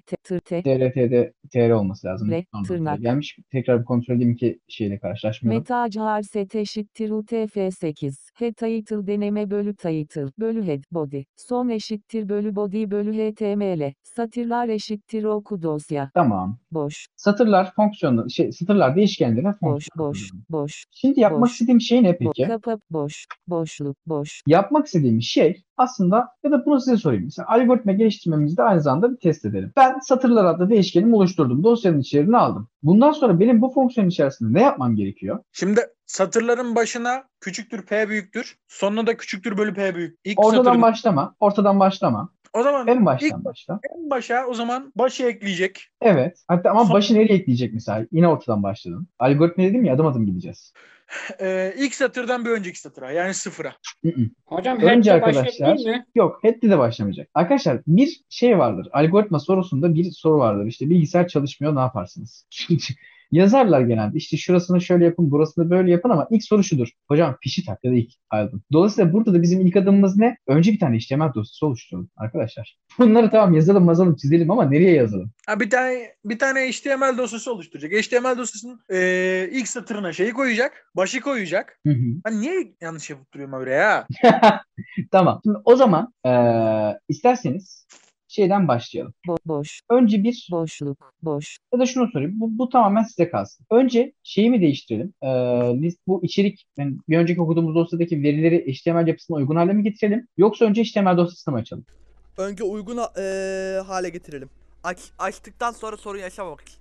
TRT'de TR olması lazım. Tırnak. Gelmiş. Tekrar bir kontrol edeyim ki şeyle karşılaşmayalım. Metacar set eşittir UTF-8. Title deneme bölü title bölü head body. Son eşittir bölü body bölü HTML. Satırlar eşittir oku dosya. Tamam. Boş. Satırlar fonksiyonu, satırlar değişkenlerine Boş. fonksiyon. Boş. Şimdi yapmak boş. istediğim şey ne peki? Kapa boş. Boşluk. Boş. Yapmak istediğim şey aslında, ya da bunu size sorayım. Mesela algoritma geliştirmemizde aynı zamanda bir test edelim. Ben satırlar adlı değişkenimi oluşturdum. Dosyanın içeriğini aldım. Bundan sonra benim bu fonksiyon içerisinde ne yapmam gerekiyor? Şimdi satırların başına küçüktür P büyüktür. Sonuna da küçüktür bölü P büyük. İlk Ortadan satır. başlama. O zaman En ilk baştan başla. en başa o zaman başı ekleyecek. Evet. Hatta ama Son- başı nereye ekleyecek mesela? Yine ortadan başladın. Algoritma dedim ya, adım adım gideceğiz. İlk satırdan bir önceki satıra yani sıfıra. Hı hı. Hocam Önce head'de başlıyor arkadaşlar, değil mi? yok head'de de başlamayacak. Arkadaşlar bir şey vardır. Algoritma sorusunda bir soru vardır. İşte bilgisayar çalışmıyor, ne yaparsınız? Yazarlar genelde işte şurasını şöyle yapın, burasını böyle yapın ama ilk soru şudur. Hocam fişi tak ya da ilk aldım. Dolayısıyla burada da bizim ilk adımımız ne? Önce bir tane HTML dosyası oluşturalım arkadaşlar. Bunları tamam yazalım, mazalım, çizelim ama nereye yazalım? Ha, bir tane HTML dosyası oluşturacak. HTML dosyasının ilk satırına şeyi koyacak, başı koyacak. Hı hı. Ben niye yanlış yapıp duruyorum öyle ya? Tamam. Şimdi o zaman isterseniz şeyden başlayalım. Boş. Önce bir Boş. ya da şunu sorayım. Bu tamamen size kalsın. Önce şeyi mi değiştirelim? Bu içerik, yani bir önceki okuduğumuz dosyadaki verileri HTML yapısına uygun hale mi getirelim? Yoksa önce HTML dosyasını mı açalım? Önce uygun hale getirelim. Açtıktan sonra sorun yaşamamak için.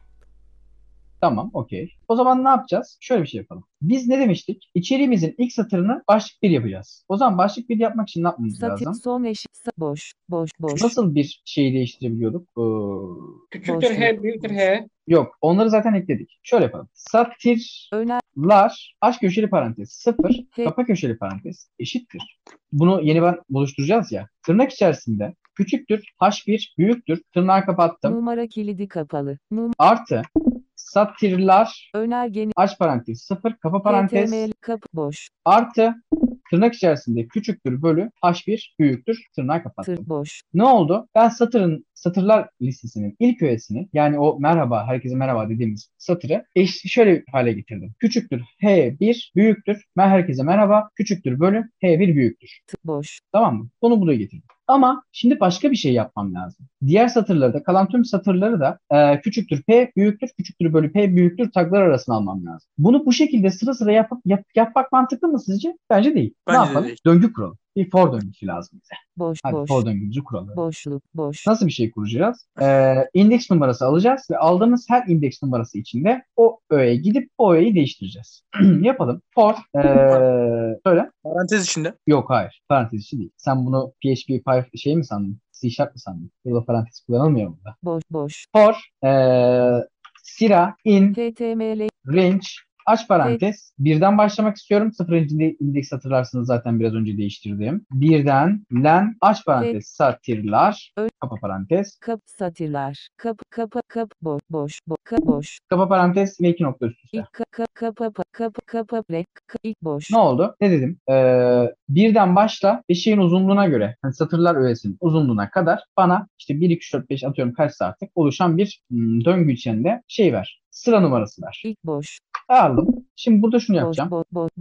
Tamam, okey. O zaman ne yapacağız? Şöyle bir şey yapalım. Biz ne demiştik? İçeriğimizin ilk satırını başlık 1 yapacağız. O zaman başlık 1 yapmak için ne yapmamız Statik lazım? son eşit boş. Nasıl bir şeyi değiştirebiliyorduk? Küçüktür Boşluk. H, büyüktür H. Yok, onları zaten ekledik. Şöyle yapalım. Öner Satirlar, aç köşeli parantez 0, He- kapa köşeli parantez eşittir. Bunu yeni buluşturacağız ya. Tırnak içerisinde küçüktür, H1 büyüktür, tırnağı kapattım. numara kilidi kapalı. Artı satirlar, Önergeni aç parantez 0, kapa parantez HTML boş. artı tırnak içerisinde küçüktür bölü H1 büyüktür, tırnağı kapattım. Boş. Ne oldu? Ben satırlar listesinin ilk öğesini, yani o merhaba, herkese merhaba dediğimiz satırı şöyle hale getirdim. Küçüktür H1 büyüktür, herkese merhaba, küçüktür bölü H1 büyüktür. Boş. Tamam mı? Bunu buraya getirdim. Ama şimdi başka bir şey yapmam lazım. Diğer satırları da, kalan tüm satırları da küçüktür P büyüktür, küçüktür bölü P büyüktür taglar arasına almam lazım. Bunu bu şekilde sıra sıra yapmak mantıklı mı sizce? Bence değil. Bence Ne de yapalım? değil. Döngü kuralım. Bir for döngüsü lazım bize. Boş. Hadi for döngümüzü kuralım. Boş. Nasıl bir şey kuracağız? İndeks numarası alacağız ve aldığımız her indeks numarası içinde o öğeye gidip o öğeyi değiştireceğiz. Yapalım. For söyle. Parantez içinde. Yok, hayır. Parantez içi değil. Sen bunu PHP şey mi sandın? C# mı sandın? Burada parantez kullanılmıyor burada. Boş. For sira in HTML range aç parantez. Birden başlamak istiyorum. Sıfırıncı indeks hatırlarsınız zaten biraz önce değiştirdim. Birden len aç parantez satırlar kapa parantez. satirler. Boş. Kapa parantez ve 2 nokta üst üste. İlk boş. Ne oldu? Ne dedim? Birden başla ve şeyin uzunluğuna göre, hani satırlar öğesinin uzunluğuna kadar bana işte 1, 2, 3, 4, 5 atıyorum kaçsa artık oluşan bir döngü içinde şey ver. Sıra numarası ver. İlk boş. Aldım. Şimdi burada şunu yapacağım.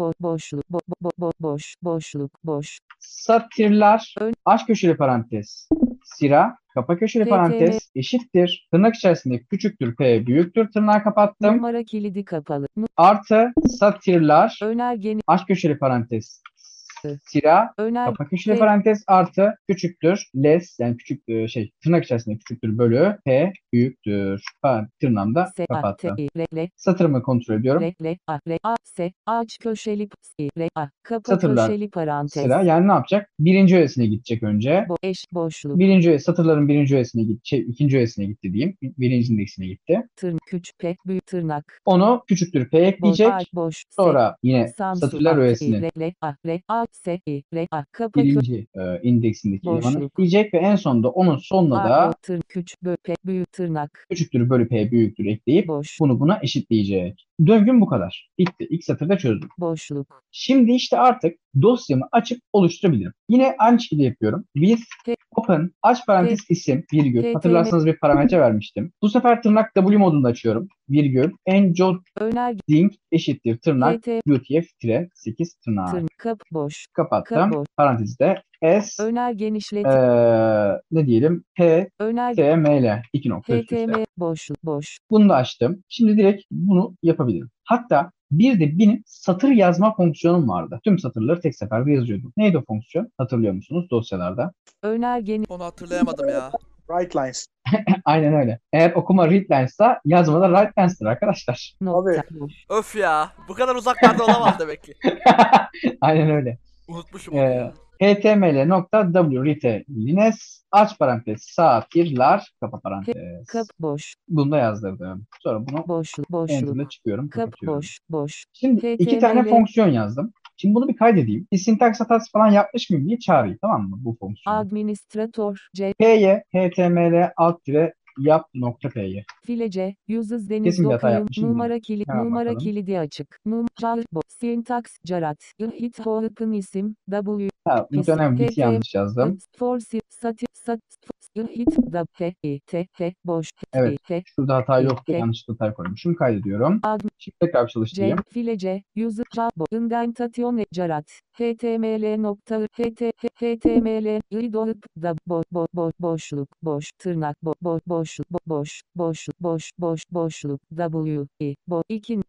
Boşluk. Satırlar aç köşeli parantez sira kapa köşeli TTM. parantez eşittir. Tırnak içerisinde küçüktür P büyüktür, tırnağı kapattım. Numara kilidi kapalı. Artı satırlar Önergeni aç köşeli parantez sira kapa köşeli P- parantez artı küçüktür less, yani küçük tırnak içerisinde küçüktür bölü P büyüktür. Tırnağımda S A T kapattım. I R Satırımı kontrol ediyorum. R A S aç köşeli R A kapa Satırlar köşeli parantez. Sıra yani ne yapacak? Birinci öğesine gidecek önce. Boşluk. Satırların birinci öğesine gitti, ikinci öğesine gitti diyeyim. Birinci indeksine gitti. Küçük P büyük tırnak. Onu küçüktür P ekleyecek. Boş. Sonra yine Samsun satırlar öğesini R A S I R A kapa birinci indeksindeki elemanı Boşluk. ekleyecek ve en sonunda onun sonuna da küçük P büyük tırnak. küçüktür bölü P büyüktür ekleyip Boş. bunu buna eşitleyecek. Döngüm bu kadar. Bitti. İlk satırda çözdüm. Boşluk. Şimdi işte artık dosyamı açıp oluşturabilirim. Yine aynı şekilde yapıyorum. With open aç parantez isim virgül. Hatırlarsanız bir parametre vermiştim. Bu sefer tırnak W modunda açıyorum. Virgül encoding eşittir tırnak UTF-8 tırnağı. Boş. Kapattım. Parantezde S Öner genişlet. ne diyelim P Öner TML 2 nokta üst üste. HTML boş. Bunu da açtım. Şimdi direkt bunu yapabilirim. Hatta bir de benim satır yazma fonksiyonum vardı. Tüm satırları tek seferde yazıyordum. Neydi o fonksiyon? Hatırlıyor musunuz dosyalarda? Öner Onu hatırlayamadım ya. Right lines. Aynen öyle. Eğer okuma read lines'sa yazma da write lines'tir arkadaşlar. nokta. Öf ya. Bu kadar uzaklarda olamaz demek ki. Aynen öyle. Unutmuşum onu ya. html.writelines aç parantez saatler kapa parantez. Kap boş. Bunu da yazdırdım. Sonra bunu Boşluk. Enter'la çıkıyorum, Kap kapatıyorum. boş. Şimdi iki tane HTML fonksiyon yazdım. Şimdi bunu bir kaydedeyim. Bir sintaks hatası falan yapmış mıyım diye çağırayım, tamam mı, bu fonksiyonu. administrator C Py html alt dire yap nokta py. filece uses deniz Kesin bir hata dokuyum yapmışım değil. Hemen numara bakalım. kilidi açık syntax carat hit hook'un isim w Ha, muhtemelen biti htm yanlış yazdım. for hit t boş Evet. Şurada hata yoktu. H Yanlış hatayı koymuşum. Kaydediyorum. Şimdi tekrar bir C çalıştırayım. filece user indentation carat html nokta html boşluk boş tırnak boşluk w ikin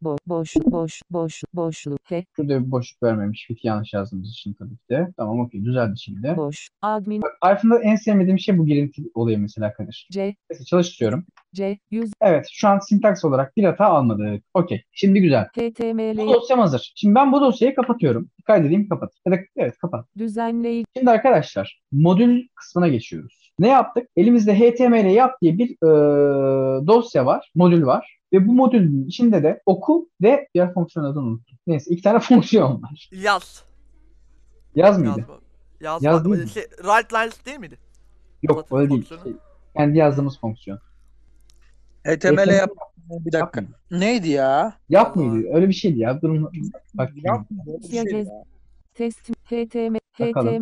boşluk Şurada bir boşluk vermemiş. Biti yanlış yazdığımız için tabii ki de. Tamam, okey. Düzeldi şimdi. boş admin Bak, Python'da en sevmediğim şey bu girinti olayı mesela Kadir. C Neyse, çalıştırıyorum. user Evet, şu an sintaks olarak bir hata almadık. Okey. Şimdi güzel. Bu html dosyam hazır. Şimdi ben bu dosyayı kapatıyorum. Kaydedeyim, kapat. Ya da evet, kapat. düzenleyici Şimdi arkadaşlar modül kısmına geçiyoruz. Ne yaptık? Elimizde html yap diye bir dosya var, modül var. Ve bu modülün içinde de oku ve diğer fonksiyon adını unuttum. Neyse, iki tane fonksiyon var. Yaz. Yaz mıydı? Yaz. Yaz değil mi? Write lines değil miydi? Yok, Satır öyle değil. fonksiyonu. Kendi yazdığımız fonksiyon. HTML yap. Bir dakika. Yapmıyor. Neydi ya? Yap Allah. mıydı? Öyle bir şeydi ya. Durun. Bak. Yapmıyor. Öyle bir şeydi ya. test Bakalım.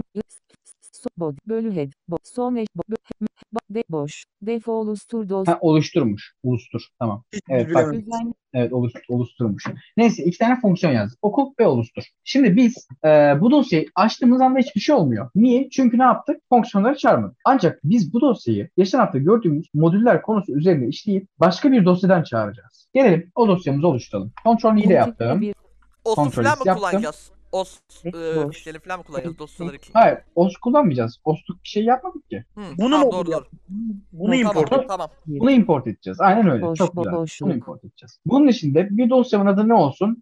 bölü head son eş boş def oluştur Ha, oluşturmuş. Ulustur. Tamam. Hiç Evet, bak. bilemedim. düzen Evet, oluşturmuş. Neyse, iki tane fonksiyon yazdık. Oku ve oluştur. Şimdi biz bu dosyayı açtığımız anda hiçbir şey olmuyor. Niye? Çünkü ne yaptık? Fonksiyonları çağırmadık. Ancak biz bu dosyayı geçen hafta gördüğümüz modüller konusu üzerine işleyip başka bir dosyadan çağıracağız. Gelelim o dosyamızı oluşturalım. Ctrl i de yaptım. bir Os'u Kontrol falan mı yaptım. kullanacağız? Os Boş. işlerini falan mı kullanacağız dosyaları için? Hayır, OS kullanmayacağız. OS'luk bir şey yapmadık ki. Bunu Tamam, mu doğru. Bunu import Tamam, et. tamam. Bunu import edeceğiz. Aynen öyle. Boş, Çok güzel. boşluk. Bunu import edeceğiz. Bunun içinde bir dosyamın adı ne olsun?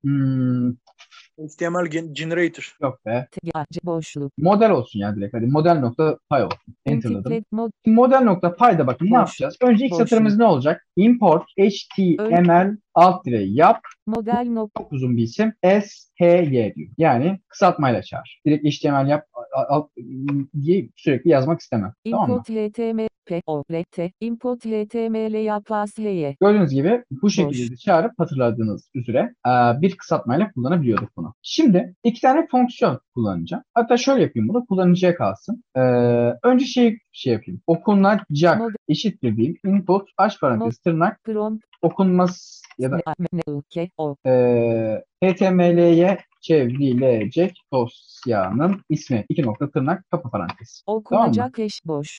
HTML generator. Yok be. boşluk Model olsun ya direkt. Hadi model.py olsun. Enter'ladım. integrate mod Şimdi model.py'da bakın ne Boş. yapacağız? Önce ilk Boşluk. satırımız ne olacak? Import html alt dire yap. model Çok uzun bir isim. shy diyor. Yani kısaltmayla çağır. Direkt HTML yap diye sürekli yazmak istemem. Tamam mı? import html import html yapas heye Gördüğünüz gibi bu Boş. şekilde de çağırıp hatırladığınız üzere bir kısaltmayla kullanabiliyorduk bunu. Şimdi iki tane fonksiyon kullanacağım. Hatta şöyle yapayım, bunu kullanıcıya kalsın. Önce şey yapayım. Okunacak Mod- eşittir diyeyim. Input aç parantez tırnak prompt okunmaz ya da o HTML'ye çevrilecek dosyanın ismi. İki nokta tırnak kapı parantez. okunacak eş boş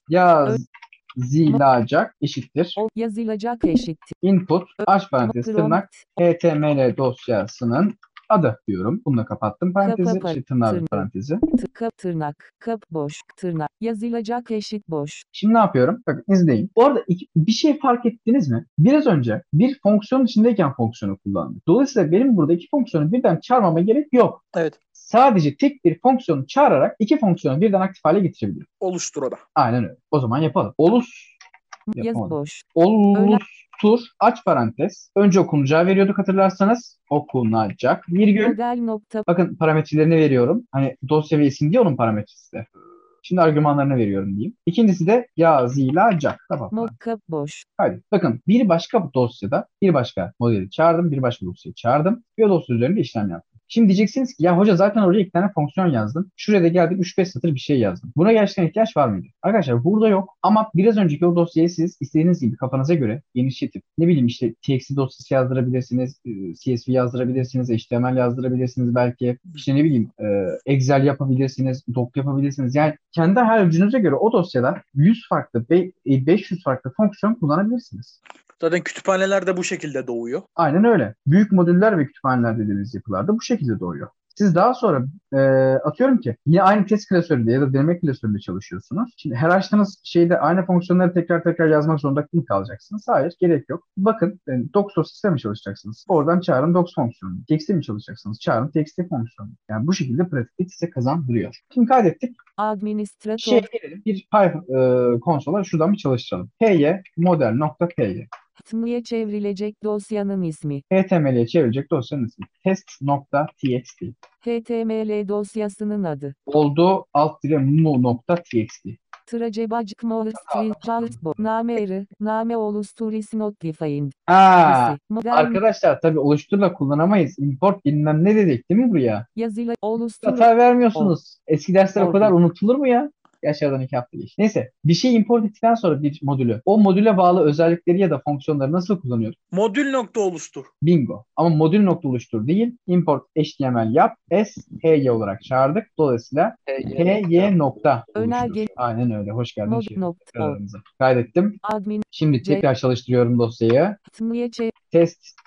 Yazılacak eşittir. o yazılacak eşittir Input aç parantez tırnak prompt HTML dosyasının adı diyorum. Bununla kapattım parantezi. Kapa- Tırnağı tırnak. parantezi. tırnak kap boş tırnak yazılacak eşit boş Şimdi ne yapıyorum? Bakın izleyin. Orada bir şey fark ettiniz mi? Biraz önce bir fonksiyon içindeyken fonksiyonu kullandık. Dolayısıyla benim burada iki fonksiyonu birden çağırmama gerek yok. Evet. Sadece tek bir fonksiyonu çağırarak iki fonksiyonu birden aktif hale getirebilirim. Oluştur o da. Aynen öyle. O zaman yapalım. yaz Yapamadım. boş Olustur aç parantez. Önce okunacağı veriyorduk hatırlarsanız. Okunacak virgül. model nokta Bakın parametrelerini veriyorum. Hani dosya ve isim diye onun parametresi de. Şimdi argümanlarını veriyorum diyeyim. İkincisi de yazılacak. Tamam. kap boş Hadi. Bakın bir başka dosyada bir başka modeli çağırdım. Bir başka dosyayı çağırdım. Bir dosya üzerinde işlem yaptım. Şimdi diyeceksiniz ki ya hoca zaten oraya iki tane fonksiyon yazdım. Şuraya da geldim 3-5 satır bir şey yazdım. Buna gerçekten ihtiyaç var mıydı? Arkadaşlar burada yok ama biraz önceki o dosyayı siz istediğiniz gibi kafanıza göre genişletip ne bileyim işte TXT dosyası yazdırabilirsiniz, CSV yazdırabilirsiniz, HTML yazdırabilirsiniz belki. İşte ne bileyim Excel yapabilirsiniz, doc yapabilirsiniz. Yani kendi harcınıza göre o dosyada 100 farklı, 500 farklı fonksiyon kullanabilirsiniz. Zaten kütüphaneler de bu şekilde doğuyor. Aynen öyle. Büyük modüller ve kütüphaneler dediğimiz yapılarda bu şekilde doğuyor. Siz daha sonra atıyorum ki yine aynı test klasöründe ya da deneme klasöründe çalışıyorsunuz. Şimdi her açtığınız şeyde aynı fonksiyonları tekrar tekrar yazmak zorunda mı kalacaksınız? Hayır, gerek yok. Bakın docs dosyasıyla mi çalışacaksınız? Oradan çağırın docs fonksiyonunu. Txt mi çalışacaksınız? Çağırın txt fonksiyonunu. Yani bu şekilde pratikte size kazandırıyor. Şimdi kaydettik. Administrator Gelelim bir Python konsola şuradan bir çalıştıralım. py model.py tm'ye çevrilecek dosyanın ismi. HTML'ye çevirecek dosyanın ismi test.txt HTML dosyasının adı. oldu mu.txt. Tracebacık Moğustri Name Name Olusturis Not Defined. Ha, Model arkadaşlar tabii oluşturla kullanamayız. Import bilmem ne dedik değil mi buraya? yazıyla Olustur Hata vermiyorsunuz. Eski dersler o kadar Ordu. unutulur mu ya? Yaşadan 2 hafta geçti. Neyse bir şey import ettikten sonra bir modülü o modüle bağlı özellikleri ya da fonksiyonları nasıl kullanıyoruz? Modül nokta oluştur. Bingo. Ama modül nokta oluştur değil. Import HTML yap. Hy olarak çağırdık. Dolayısıyla hy nokta Önerge- oluştur. Aynen öyle. Hoş geldin. Mod Şerif. nokta Aramıza. Kaydettim. admin Şimdi C- tekrar çalıştırıyorum dosyayı. tm'ye Test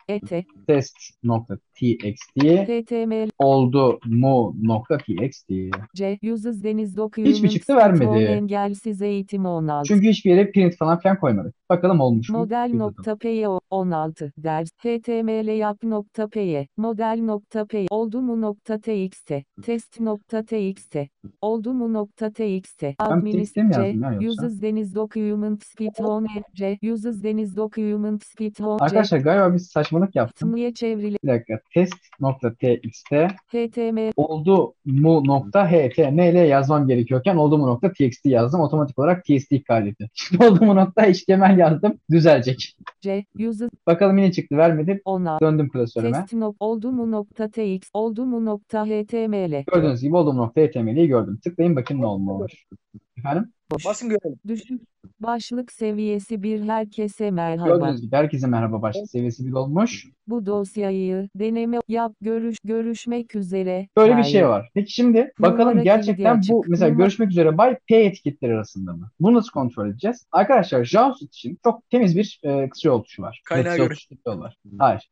test test.txt html oldu mu.txt. c uses deniz document Hiçbir çıktı split vermedi. on engelsiz eğitim 16 Çünkü hiçbir yere print falan filan koymadık. Bakalım olmuş mu? model.py 16 ders html yap.py model.py oldu mu.txt test.txt oldu mu.txt TXT mi yazdım ya yoksa? uses deniz document split on c uses deniz document split on c Arkadaşlar galiba bir saçmalık yaptım. tm'ye çevrili Bir dakika. Test.txt html oldu mu.html yazmam gerekiyorken oldu mu.txt yazdım. Otomatik olarak txt kaydetti. Şimdi oldu mu.html yazdım. Düzelecek. c uses Bakalım yine çıktı vermedi. 16 Döndüm klasörüme. test oldu mu.tx oldu mu.html Gördüğünüz gibi oldu mu.html'yi gördüm. Tıklayın bakayım ne olmuş. Efendim? Basın görelim. düşük başlık seviyesi bir herkese merhaba. Gördüğünüz gibi herkese merhaba başlık seviyesi bir olmuş. Bu dosyayı deneme yap görüşmek üzere. Böyle bir Bye. şey var. Peki şimdi bakalım Numara kilidi gerçekten bu açık. mesela görüşmek üzere by p etiketleri arasında mı? Bunu nasıl kontrol edeceğiz? Arkadaşlar JavaScript için çok temiz bir kısa yol tuşu var. Kaynağı Kısa yol görüş. tuşu var. Hayır.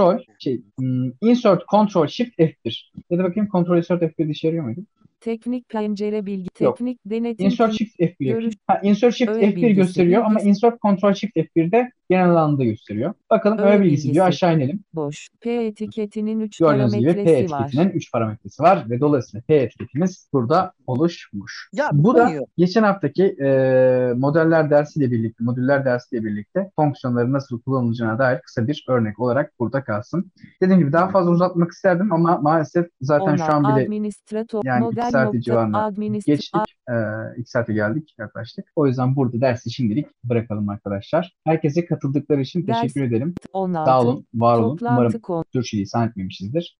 Insert Control Shift F1. Ya da bakayım Control Insert F1 işe yarıyor muydu? Teknik pencere bilgi. Yok. Teknik denetim. Insert Shift F1 Görüş- yapayım. Insert Shift Öğe F1 bilgisi, gösteriyor ama bilgisi. Insert Control Shift F1'de genel alanda gösteriyor. Bakalım Öğe öğe bilgisi diyor. bilgisi. Aşağı inelim. Boş. P etiketinin 3 Gördüğünüz gibi P parametresi var. etiketinin 3 parametresi var ve dolayısıyla P etiketimiz burada oluşmuş. Ya Bu da konuyu- geçen haftaki modüller dersiyle birlikte fonksiyonların nasıl kullanılacağına dair kısa bir örnek olarak burada kalsın. Dediğim gibi daha fazla uzatmak isterdim ama maalesef zaten şu an bile Administrator yani 2 model saati nokta civarında administ- geçtik. 2 saate geldik, yaklaştık. O yüzden burada dersi şimdilik bırakalım arkadaşlar. Herkese katıldıkları için Ders teşekkür ederim. 16. Sağ olun, var olun. Toplantı Umarım konu. Türkçeyi lisan etmemişizdir.